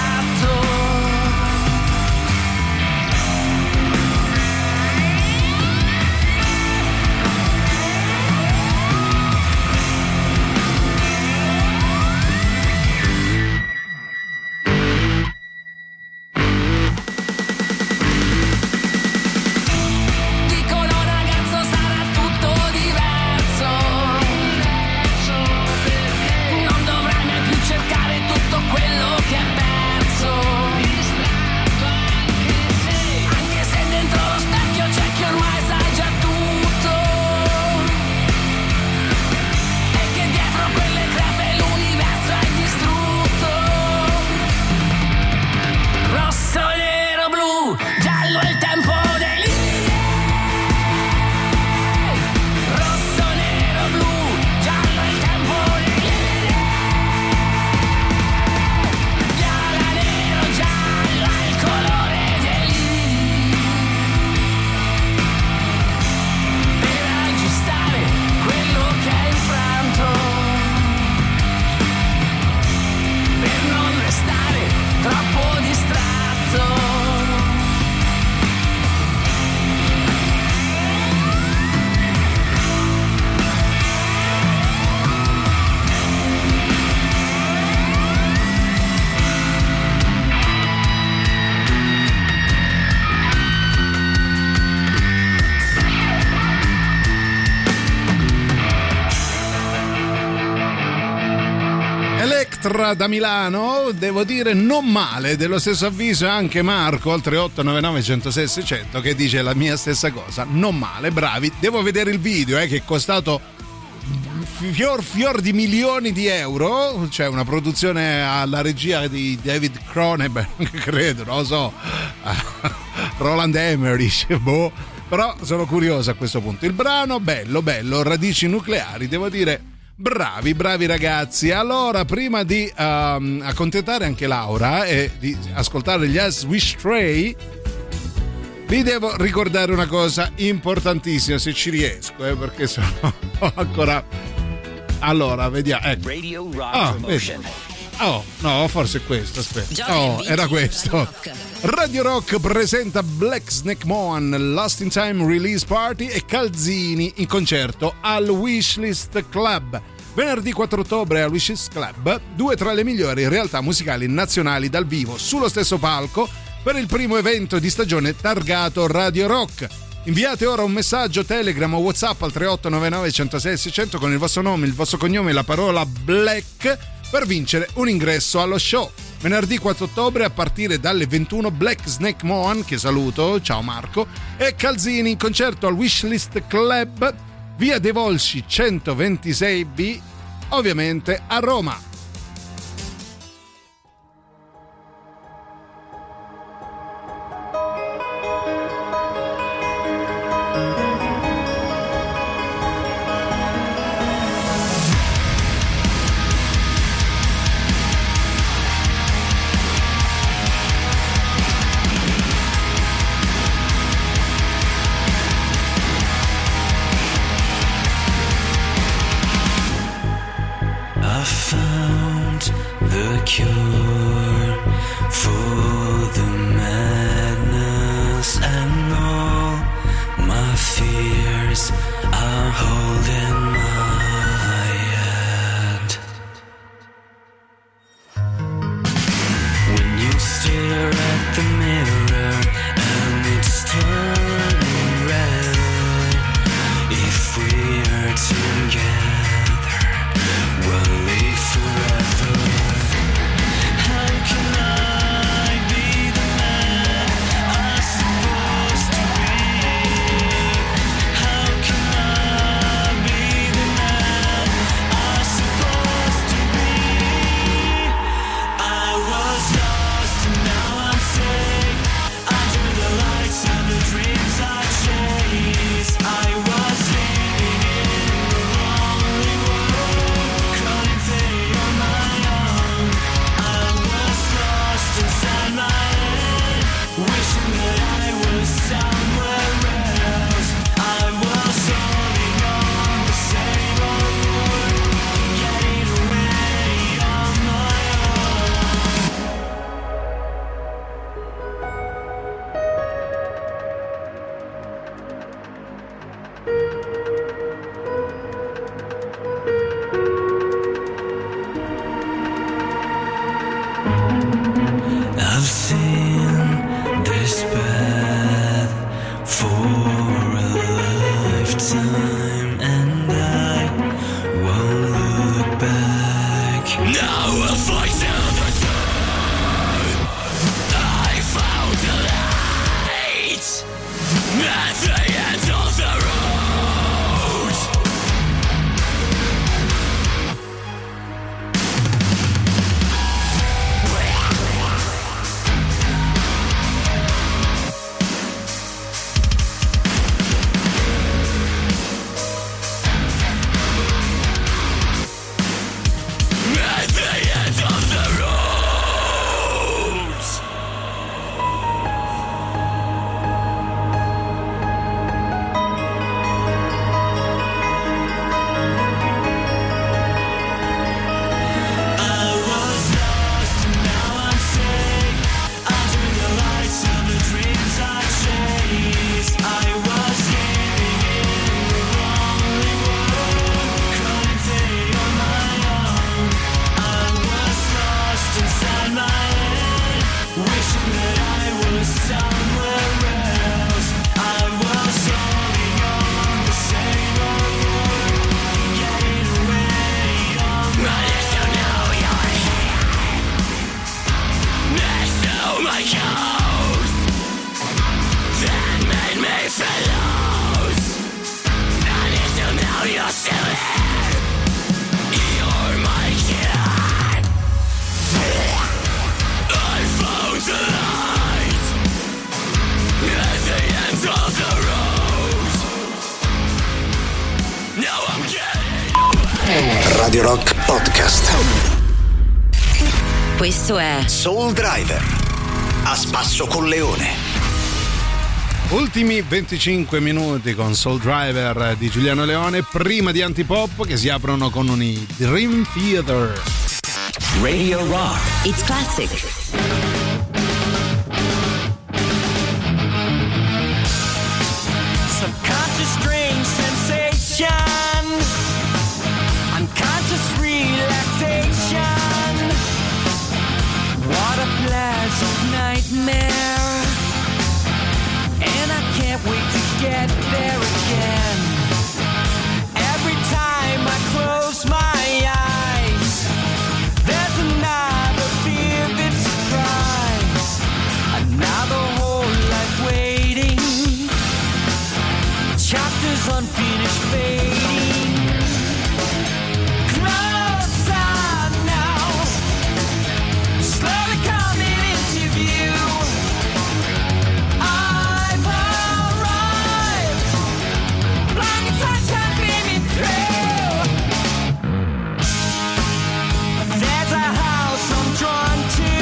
Da Milano, devo dire non male. Dello stesso avviso anche Marco al 3899 106 600 che dice la mia stessa cosa, non male, bravi. Devo vedere il video che è costato fior di milioni di euro, cioè una produzione alla regia di David Cronenberg, credo, non lo so, Roland Emmerich, però sono curioso a questo punto. Il brano bello, Radici Nucleari, devo dire bravi ragazzi. Allora, prima di accontentare anche Laura e di ascoltare gli As We Stray, vi devo ricordare una cosa importantissima, se ci riesco, perché sono ancora Allora, vediamo. Ecco. Radio Rock Promotion. Oh, no, forse è questo, aspetta. Oh, era questo. Radio Rock presenta Black Snake Moan, Lost in Time Release Party e Calzini in concerto al Wishlist Club. Venerdì 4 ottobre al Wishlist Club, 2 tra le migliori realtà musicali nazionali dal vivo sullo stesso palco per il primo evento di stagione targato Radio Rock. Inviate ora un messaggio Telegram o WhatsApp al 3899 106 600 con il vostro nome, il vostro cognome e la parola Black per vincere un ingresso allo show. Venerdì 4 ottobre a partire dalle 21 Black Snake Moan, che saluto, ciao Marco, e Calzini in concerto al Wishlist Club, via De Volsci 126B, ovviamente a Roma. Radio Rock Podcast. Questo è Soul Driver, a spasso con Leone. Ultimi 25 minuti con Soul Driver di Giuliano Leone, prima di Antipop, che si aprono con un Dream Theater. Radio Rock. It's classic. Subconscious strange sensation, unconscious relaxation. What a pleasant nightmare, and I can't wait to get there again. Every time I close my eyes, there's another vivid surprise, another whole life waiting, chapters unfinished fading. Closer now, slowly coming into view. I've arrived, blinding sunshine beaming through. There's a house I'm drawn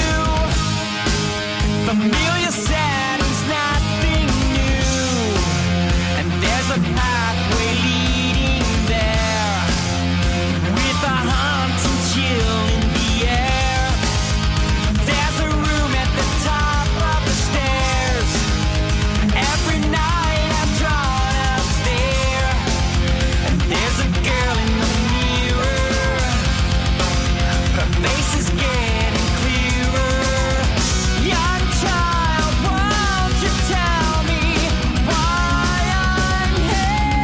to, familiar settings, nothing new, and there's a pathway leading there, with a haunting chill in the air. There's a room at the top of the stairs, every night I'm drawn up there, and there's a girl in the mirror, her face is getting clearer. Young child, won't you tell me why I'm here?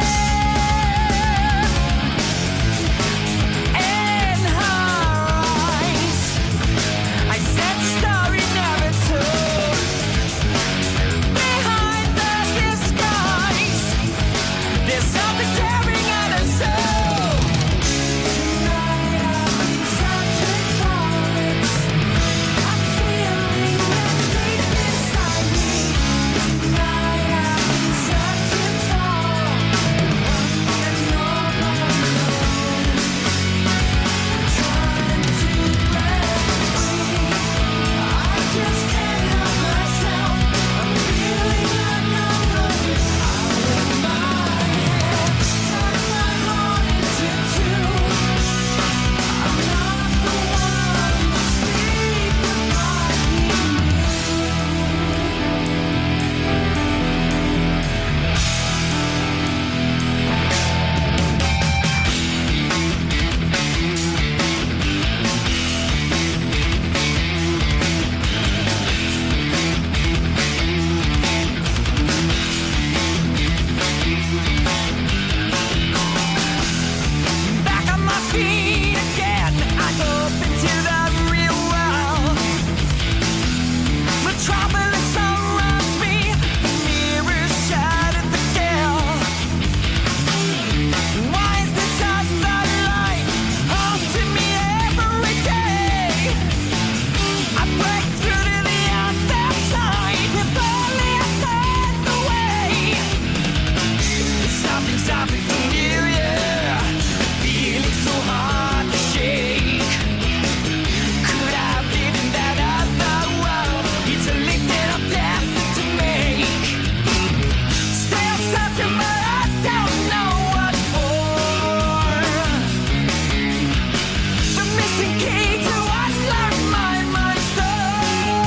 In her eyes, I said the story never told. Behind the disguise, there's something tearing at her soul. Tonight I've been searching for it. I'm feeling it deep inside me. Tonight I've been searching for and nobody knows. Trying to break free, I just can't help myself. I'm feeling like I'm going out of my head. Turn my heart into two. I'm not the one to sleep with back on my feet again, I go up into the real world. Metropolis surrounds me, the mirrors shattered the gale. Why is this other light haunting me every day? I break through to the other side, if only I found the way. Something familiar, feeling so hard to shake. Could I have lived in that other world? It's a leap that I'm destined to make. Still searching, but I don't know what for. The missing key to unlock my mind's door.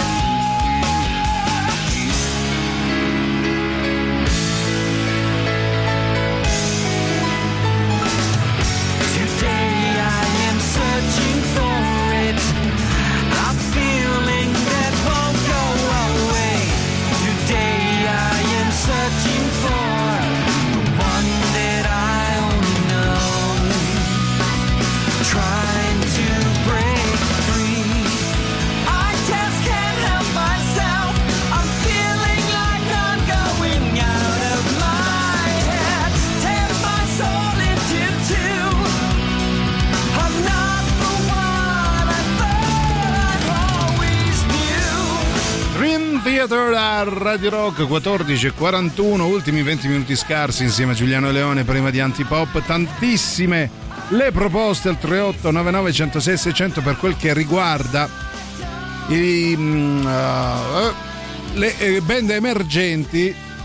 Today I am searching for it, a feeling that won't go away. Today I am searching for the one that I only know, trying to break free. I just can't help myself, I'm feeling like I'm going out of my head. Tear my soul into two. I'm not the one I thought I always knew. Dream Theater a Radio Rock, 14:41, ultimi 20 minuti scarsi insieme a Giuliano Leone prima di Antipop. Tantissime le proposte al 38 99 106 600 per quel che riguarda le band emergenti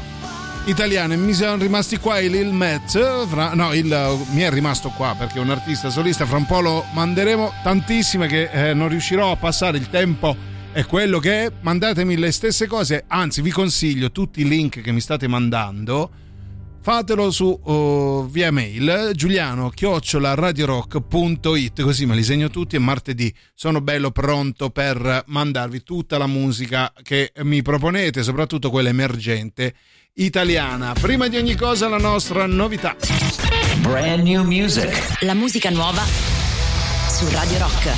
italiane. Mi sono rimasti qua i Lil Matt, mi è rimasto qua perché è un artista solista, fra un po' lo manderemo, tantissime che non riuscirò a passare, il tempo è quello che è. Mandatemi le stesse cose, anzi vi consiglio tutti i link che mi state mandando, fatelo su via mail giuliano@radiorock.it, così me li segno tutti e martedì sono bello pronto per mandarvi tutta la musica che mi proponete, soprattutto quella emergente italiana. Prima di ogni cosa la nostra novità. Brand new music. La musica nuova su Radio Rock.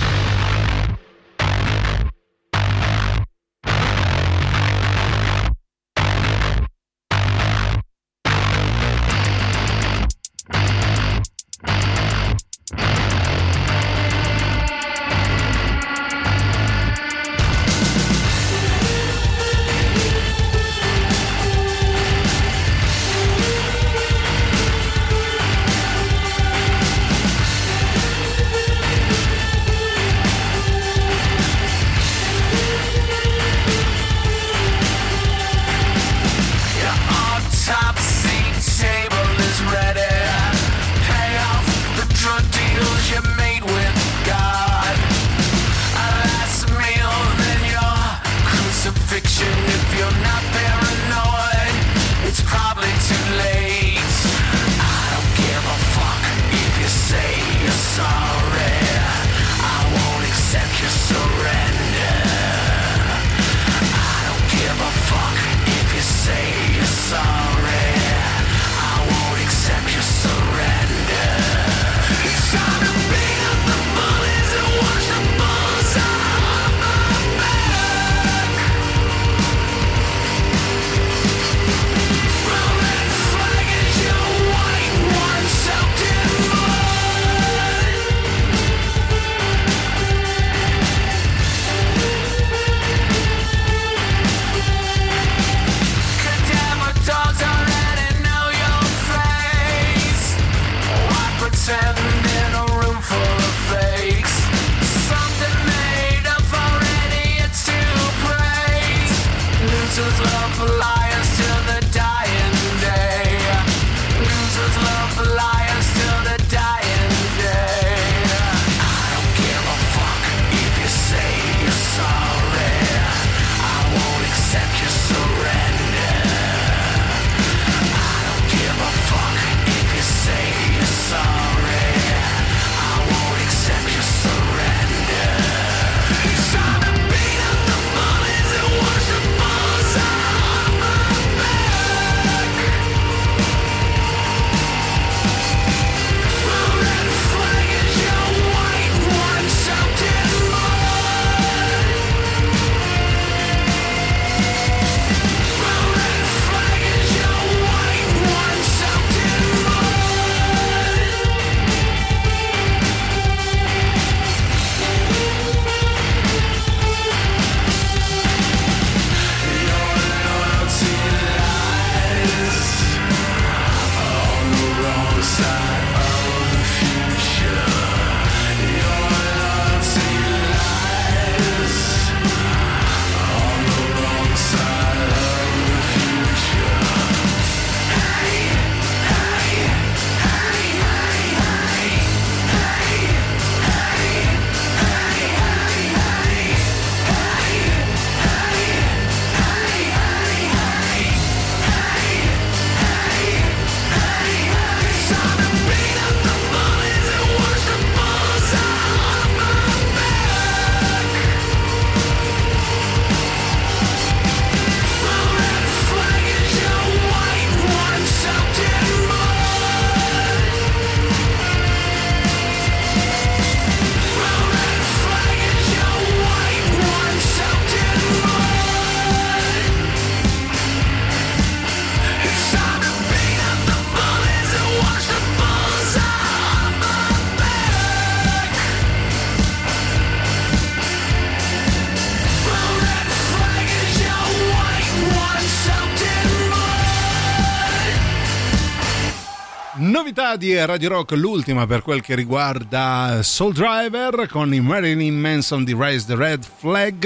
Novità di Radio Rock, l'ultima per quel che riguarda Soul Driver con i Marilyn Manson di Raise the Red Flag.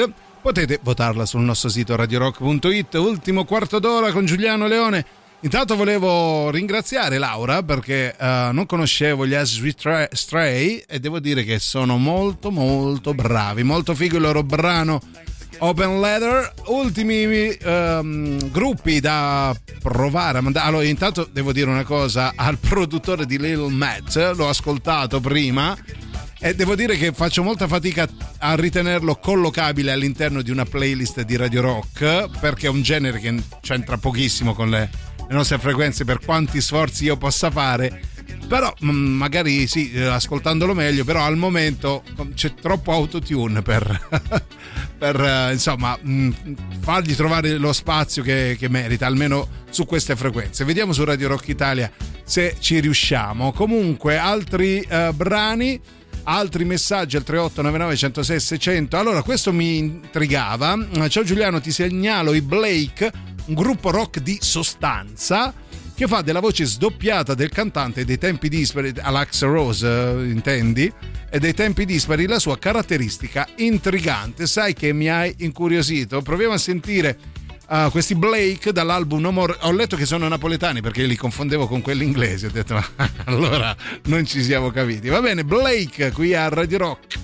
potete votarla sul nostro sito radiorock.it. Ultimo quarto d'ora con Giuliano Leone. Intanto volevo ringraziare Laura perché non conoscevo gli As We Stray e devo dire che sono molto molto bravi, molto figo il loro brano Open Letter. Ultimi gruppi da provare a mandare. Allora, intanto devo dire una cosa al produttore di Lil Matt, l'ho ascoltato prima e devo dire che faccio molta fatica a ritenerlo collocabile all'interno di una playlist di Radio Rock, perché è un genere che c'entra pochissimo con le nostre frequenze, per quanti sforzi io possa fare. Però magari sì, ascoltandolo meglio, però al momento c'è troppo autotune per insomma fargli trovare lo spazio che merita, almeno su queste frequenze. Vediamo su Radio Rock Italia se ci riusciamo. Comunque altri brani, altri messaggi al 3899 106 600. Allora, questo mi intrigava. Ciao Giuliano, ti segnalo i Blake, un gruppo rock di sostanza che fa della voce sdoppiata del cantante dei tempi dispari, Alex Rose intendi, e dei tempi dispari la sua caratteristica intrigante. Sai che mi hai incuriosito? Proviamo a sentire questi Blake dall'album No More. Ho letto che sono napoletani perché li confondevo con quelli inglesi, ho detto ma allora non ci siamo capiti. Va bene, Blake qui a Radio Rock.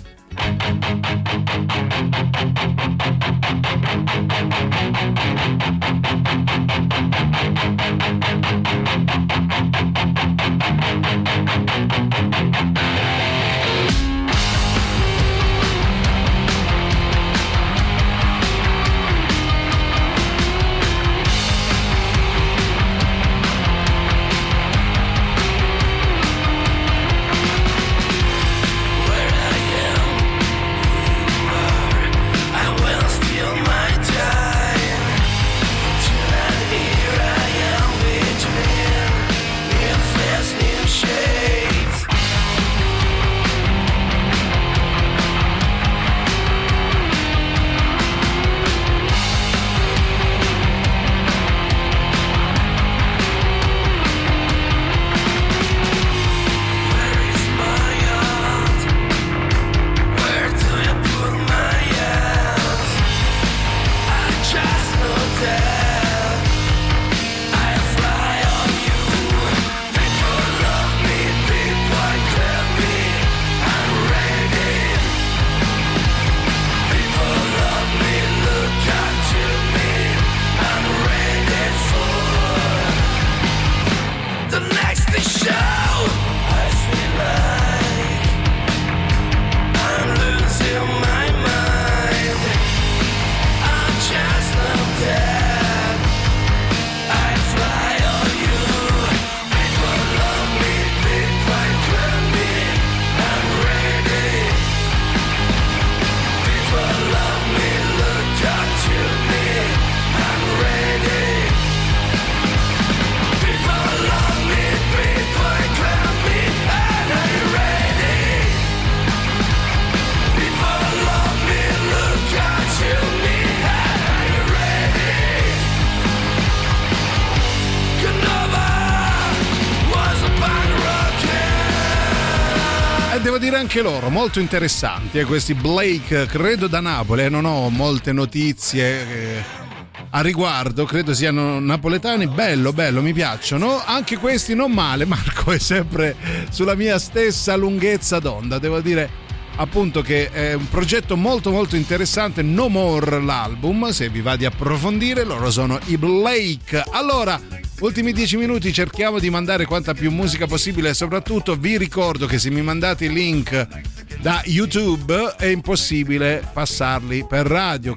Devo dire anche loro molto interessanti, questi Blake, credo da Napoli, non ho molte notizie a riguardo, credo siano napoletani. Bello, mi piacciono anche questi, non male. Marco è sempre sulla mia stessa lunghezza d'onda, devo dire appunto che è un progetto molto molto interessante. No More l'album, se vi va di approfondire, loro sono i Blake. Allora, ultimi 10 minuti, cerchiamo di mandare quanta più musica possibile e soprattutto vi ricordo che se mi mandate il link da YouTube è impossibile passarli per radio,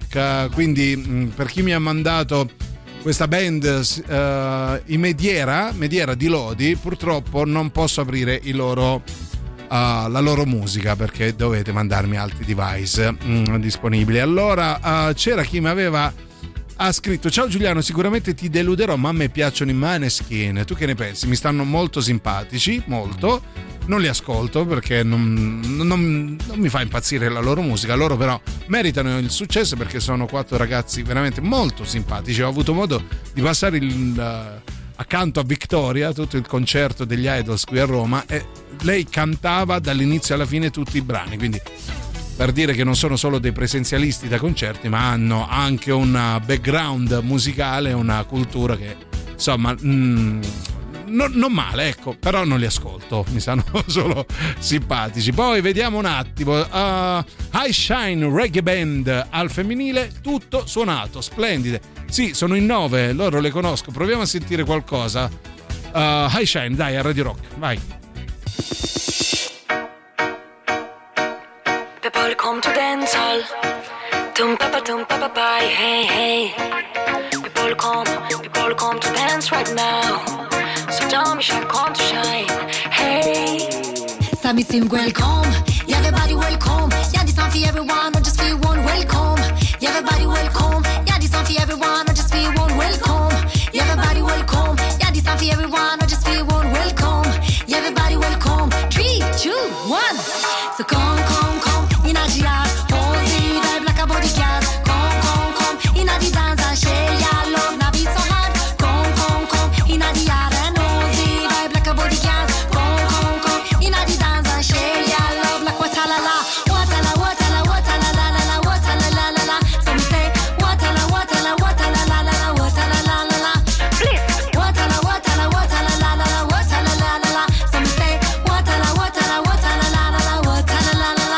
quindi per chi mi ha mandato questa band in Mediera di Lodi, purtroppo non posso aprire i loro la loro musica perché dovete mandarmi altri device disponibili. Allora c'era chi mi ha scritto: ciao Giuliano, sicuramente ti deluderò ma a me piacciono i Maneskin, tu che ne pensi? Mi stanno molto simpatici, molto. Non li ascolto perché non mi fa impazzire la loro musica, loro però meritano il successo perché sono 4 ragazzi veramente molto simpatici. Ho avuto modo di passare accanto a Victoria tutto il concerto degli Idols qui a Roma e lei cantava dall'inizio alla fine tutti i brani, quindi per dire che non sono solo dei presenzialisti da concerti, ma hanno anche un background musicale, una cultura che insomma non male, ecco, però non li ascolto, mi stanno solo simpatici. Poi vediamo un attimo, High Shine Reggae Band al femminile, tutto suonato, splendide. Sì, sono in 9, loro le conosco, proviamo a sentire qualcosa. High Shine, dai, a Radio Rock, vai. People come to dance hall, tum papa bye, hey hey. People come to dance right now. So tell me, shine, come to shine, hey. Sami sing welcome, yeah, everybody welcome. Yeah, this song for everyone, not just for you one welcome. Yeah, everybody welcome, yeah, this song for everyone, not just for you one welcome. Yeah, everybody welcome, yeah, this song for everyone, not just for you one welcome. Yeah, everybody welcome. 3, 2, 1. So come, in a GR, hold the vibe like a bodyguard. Come, in a the dance and share your love, now be so hard. Come, in a the yard and hold the vibe like a bodyguard. Come, in a the dance and share your love like watalala, watala, watala, watala, la la la, watala, la la la. Some say watala, watala, watala, la la la, watala, la la la. Please, watala, watala, watala, la la la, watala, la la la. Some say watala, watala, watala, la la la, watala, la la la.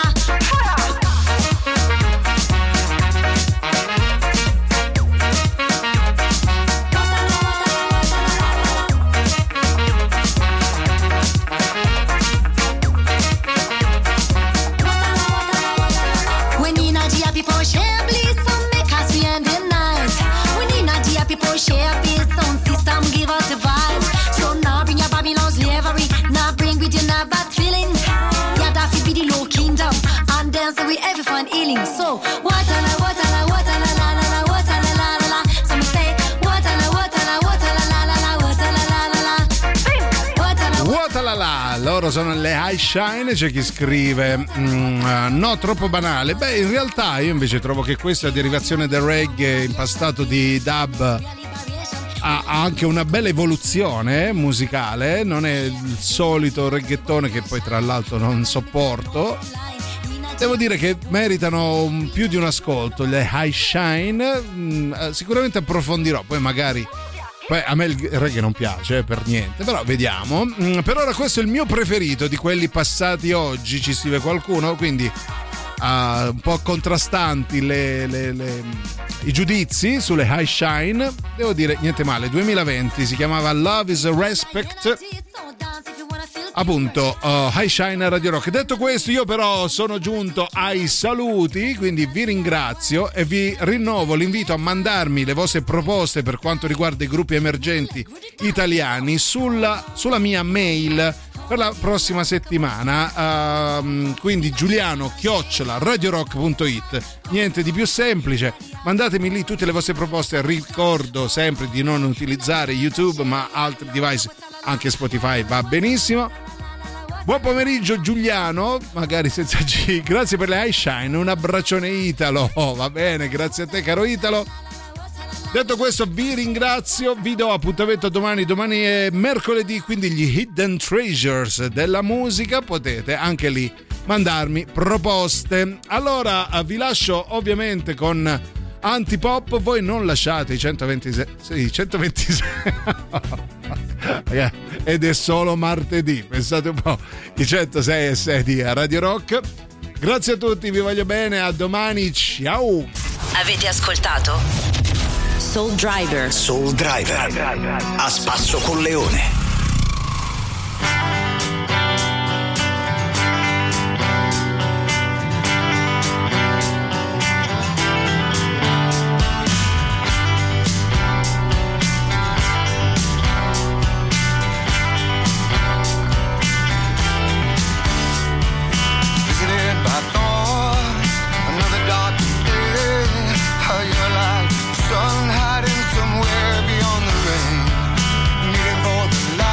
People share bliss, some make us we end the night. We need a dear people share peace, sound system give us the vibe. So now bring your Babylon slavery, now bring with you now bad feeling. Yeah, that will be the low kingdom, and dance with every fun healing. So watala, watala, watala, la la la, watala, la la la. Some say watala, watala, watala, la la la, watala, la la la. Watala la, loro sono le High Shine. C'è chi scrive no, troppo banale. Beh, in realtà io invece trovo che questa derivazione del reggae impastato di dub ha anche una bella evoluzione musicale, non è il solito reggaetone che poi tra l'altro non sopporto. Devo dire che meritano più di un ascolto le High Shine. Sicuramente approfondirò, poi magari. Poi a me il reggae non piace per niente, però vediamo. Per ora questo è il mio preferito di quelli passati oggi. Ci scrive qualcuno, quindi un po' contrastanti i giudizi sulle High Shine. Devo dire niente male. 2020, si chiamava Love is a Respect, appunto. High Shine Radio Rock. Detto questo, io però sono giunto ai saluti, quindi vi ringrazio e vi rinnovo l'invito a mandarmi le vostre proposte per quanto riguarda i gruppi emergenti italiani sulla mia mail per la prossima settimana, quindi giuliano@radiorock.it. Niente di più semplice, mandatemi lì tutte le vostre proposte. Ricordo sempre di non utilizzare YouTube ma altri device, anche Spotify va benissimo. Buon pomeriggio Giuliano, magari senza G. Grazie per le High Shine, un abbraccione Italo. Va bene, grazie a te caro Italo. Detto questo vi ringrazio, vi do appuntamento domani è mercoledì, quindi gli Hidden Treasures della musica, potete anche lì mandarmi proposte. Allora vi lascio ovviamente con Antipop, voi non lasciate i 126 ed è solo martedì, pensate un po', i 106.6 di Radio Rock. Grazie a tutti, vi voglio bene, a domani, ciao. Avete ascoltato Soul Driver a spasso con Leone. Sun hiding somewhere beyond the rain, needing for the light.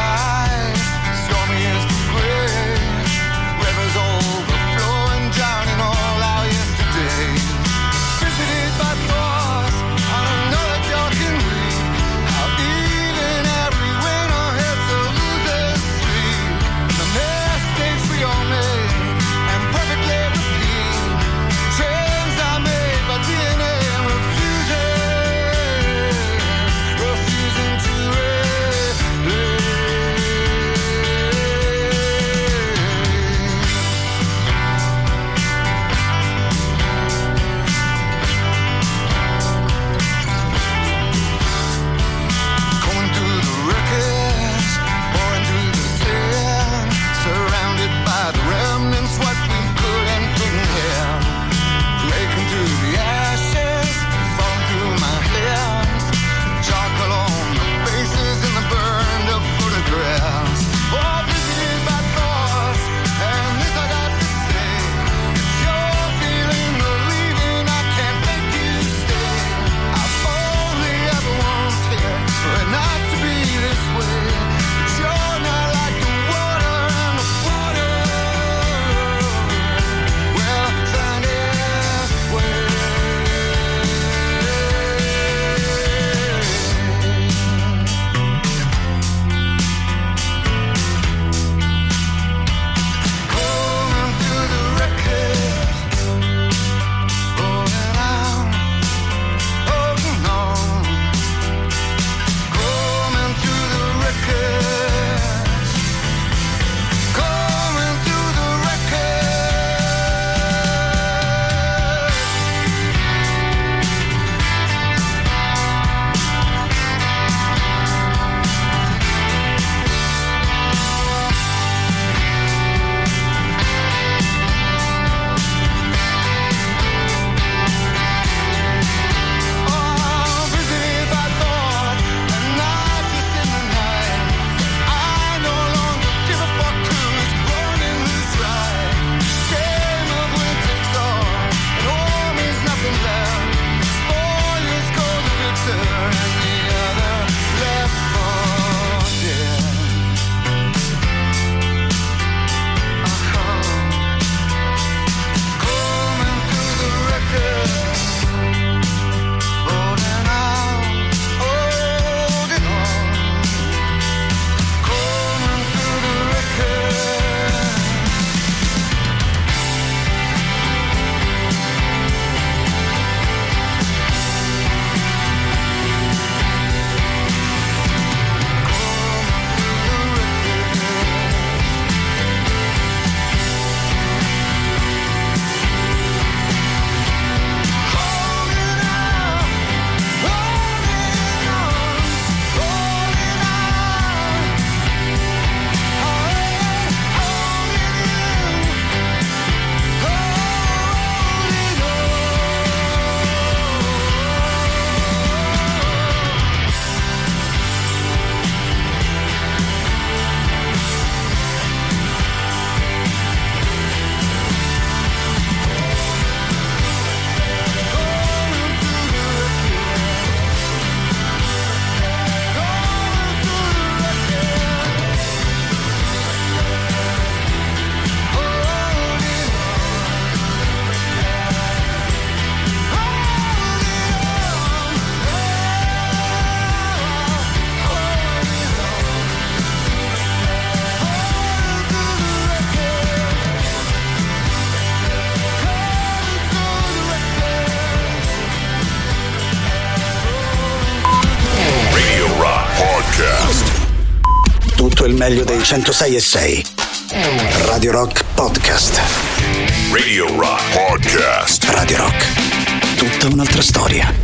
tutto il meglio dei 106.6. Radio Rock Podcast. Radio Rock Podcast. Radio Rock. Tutta un'altra storia.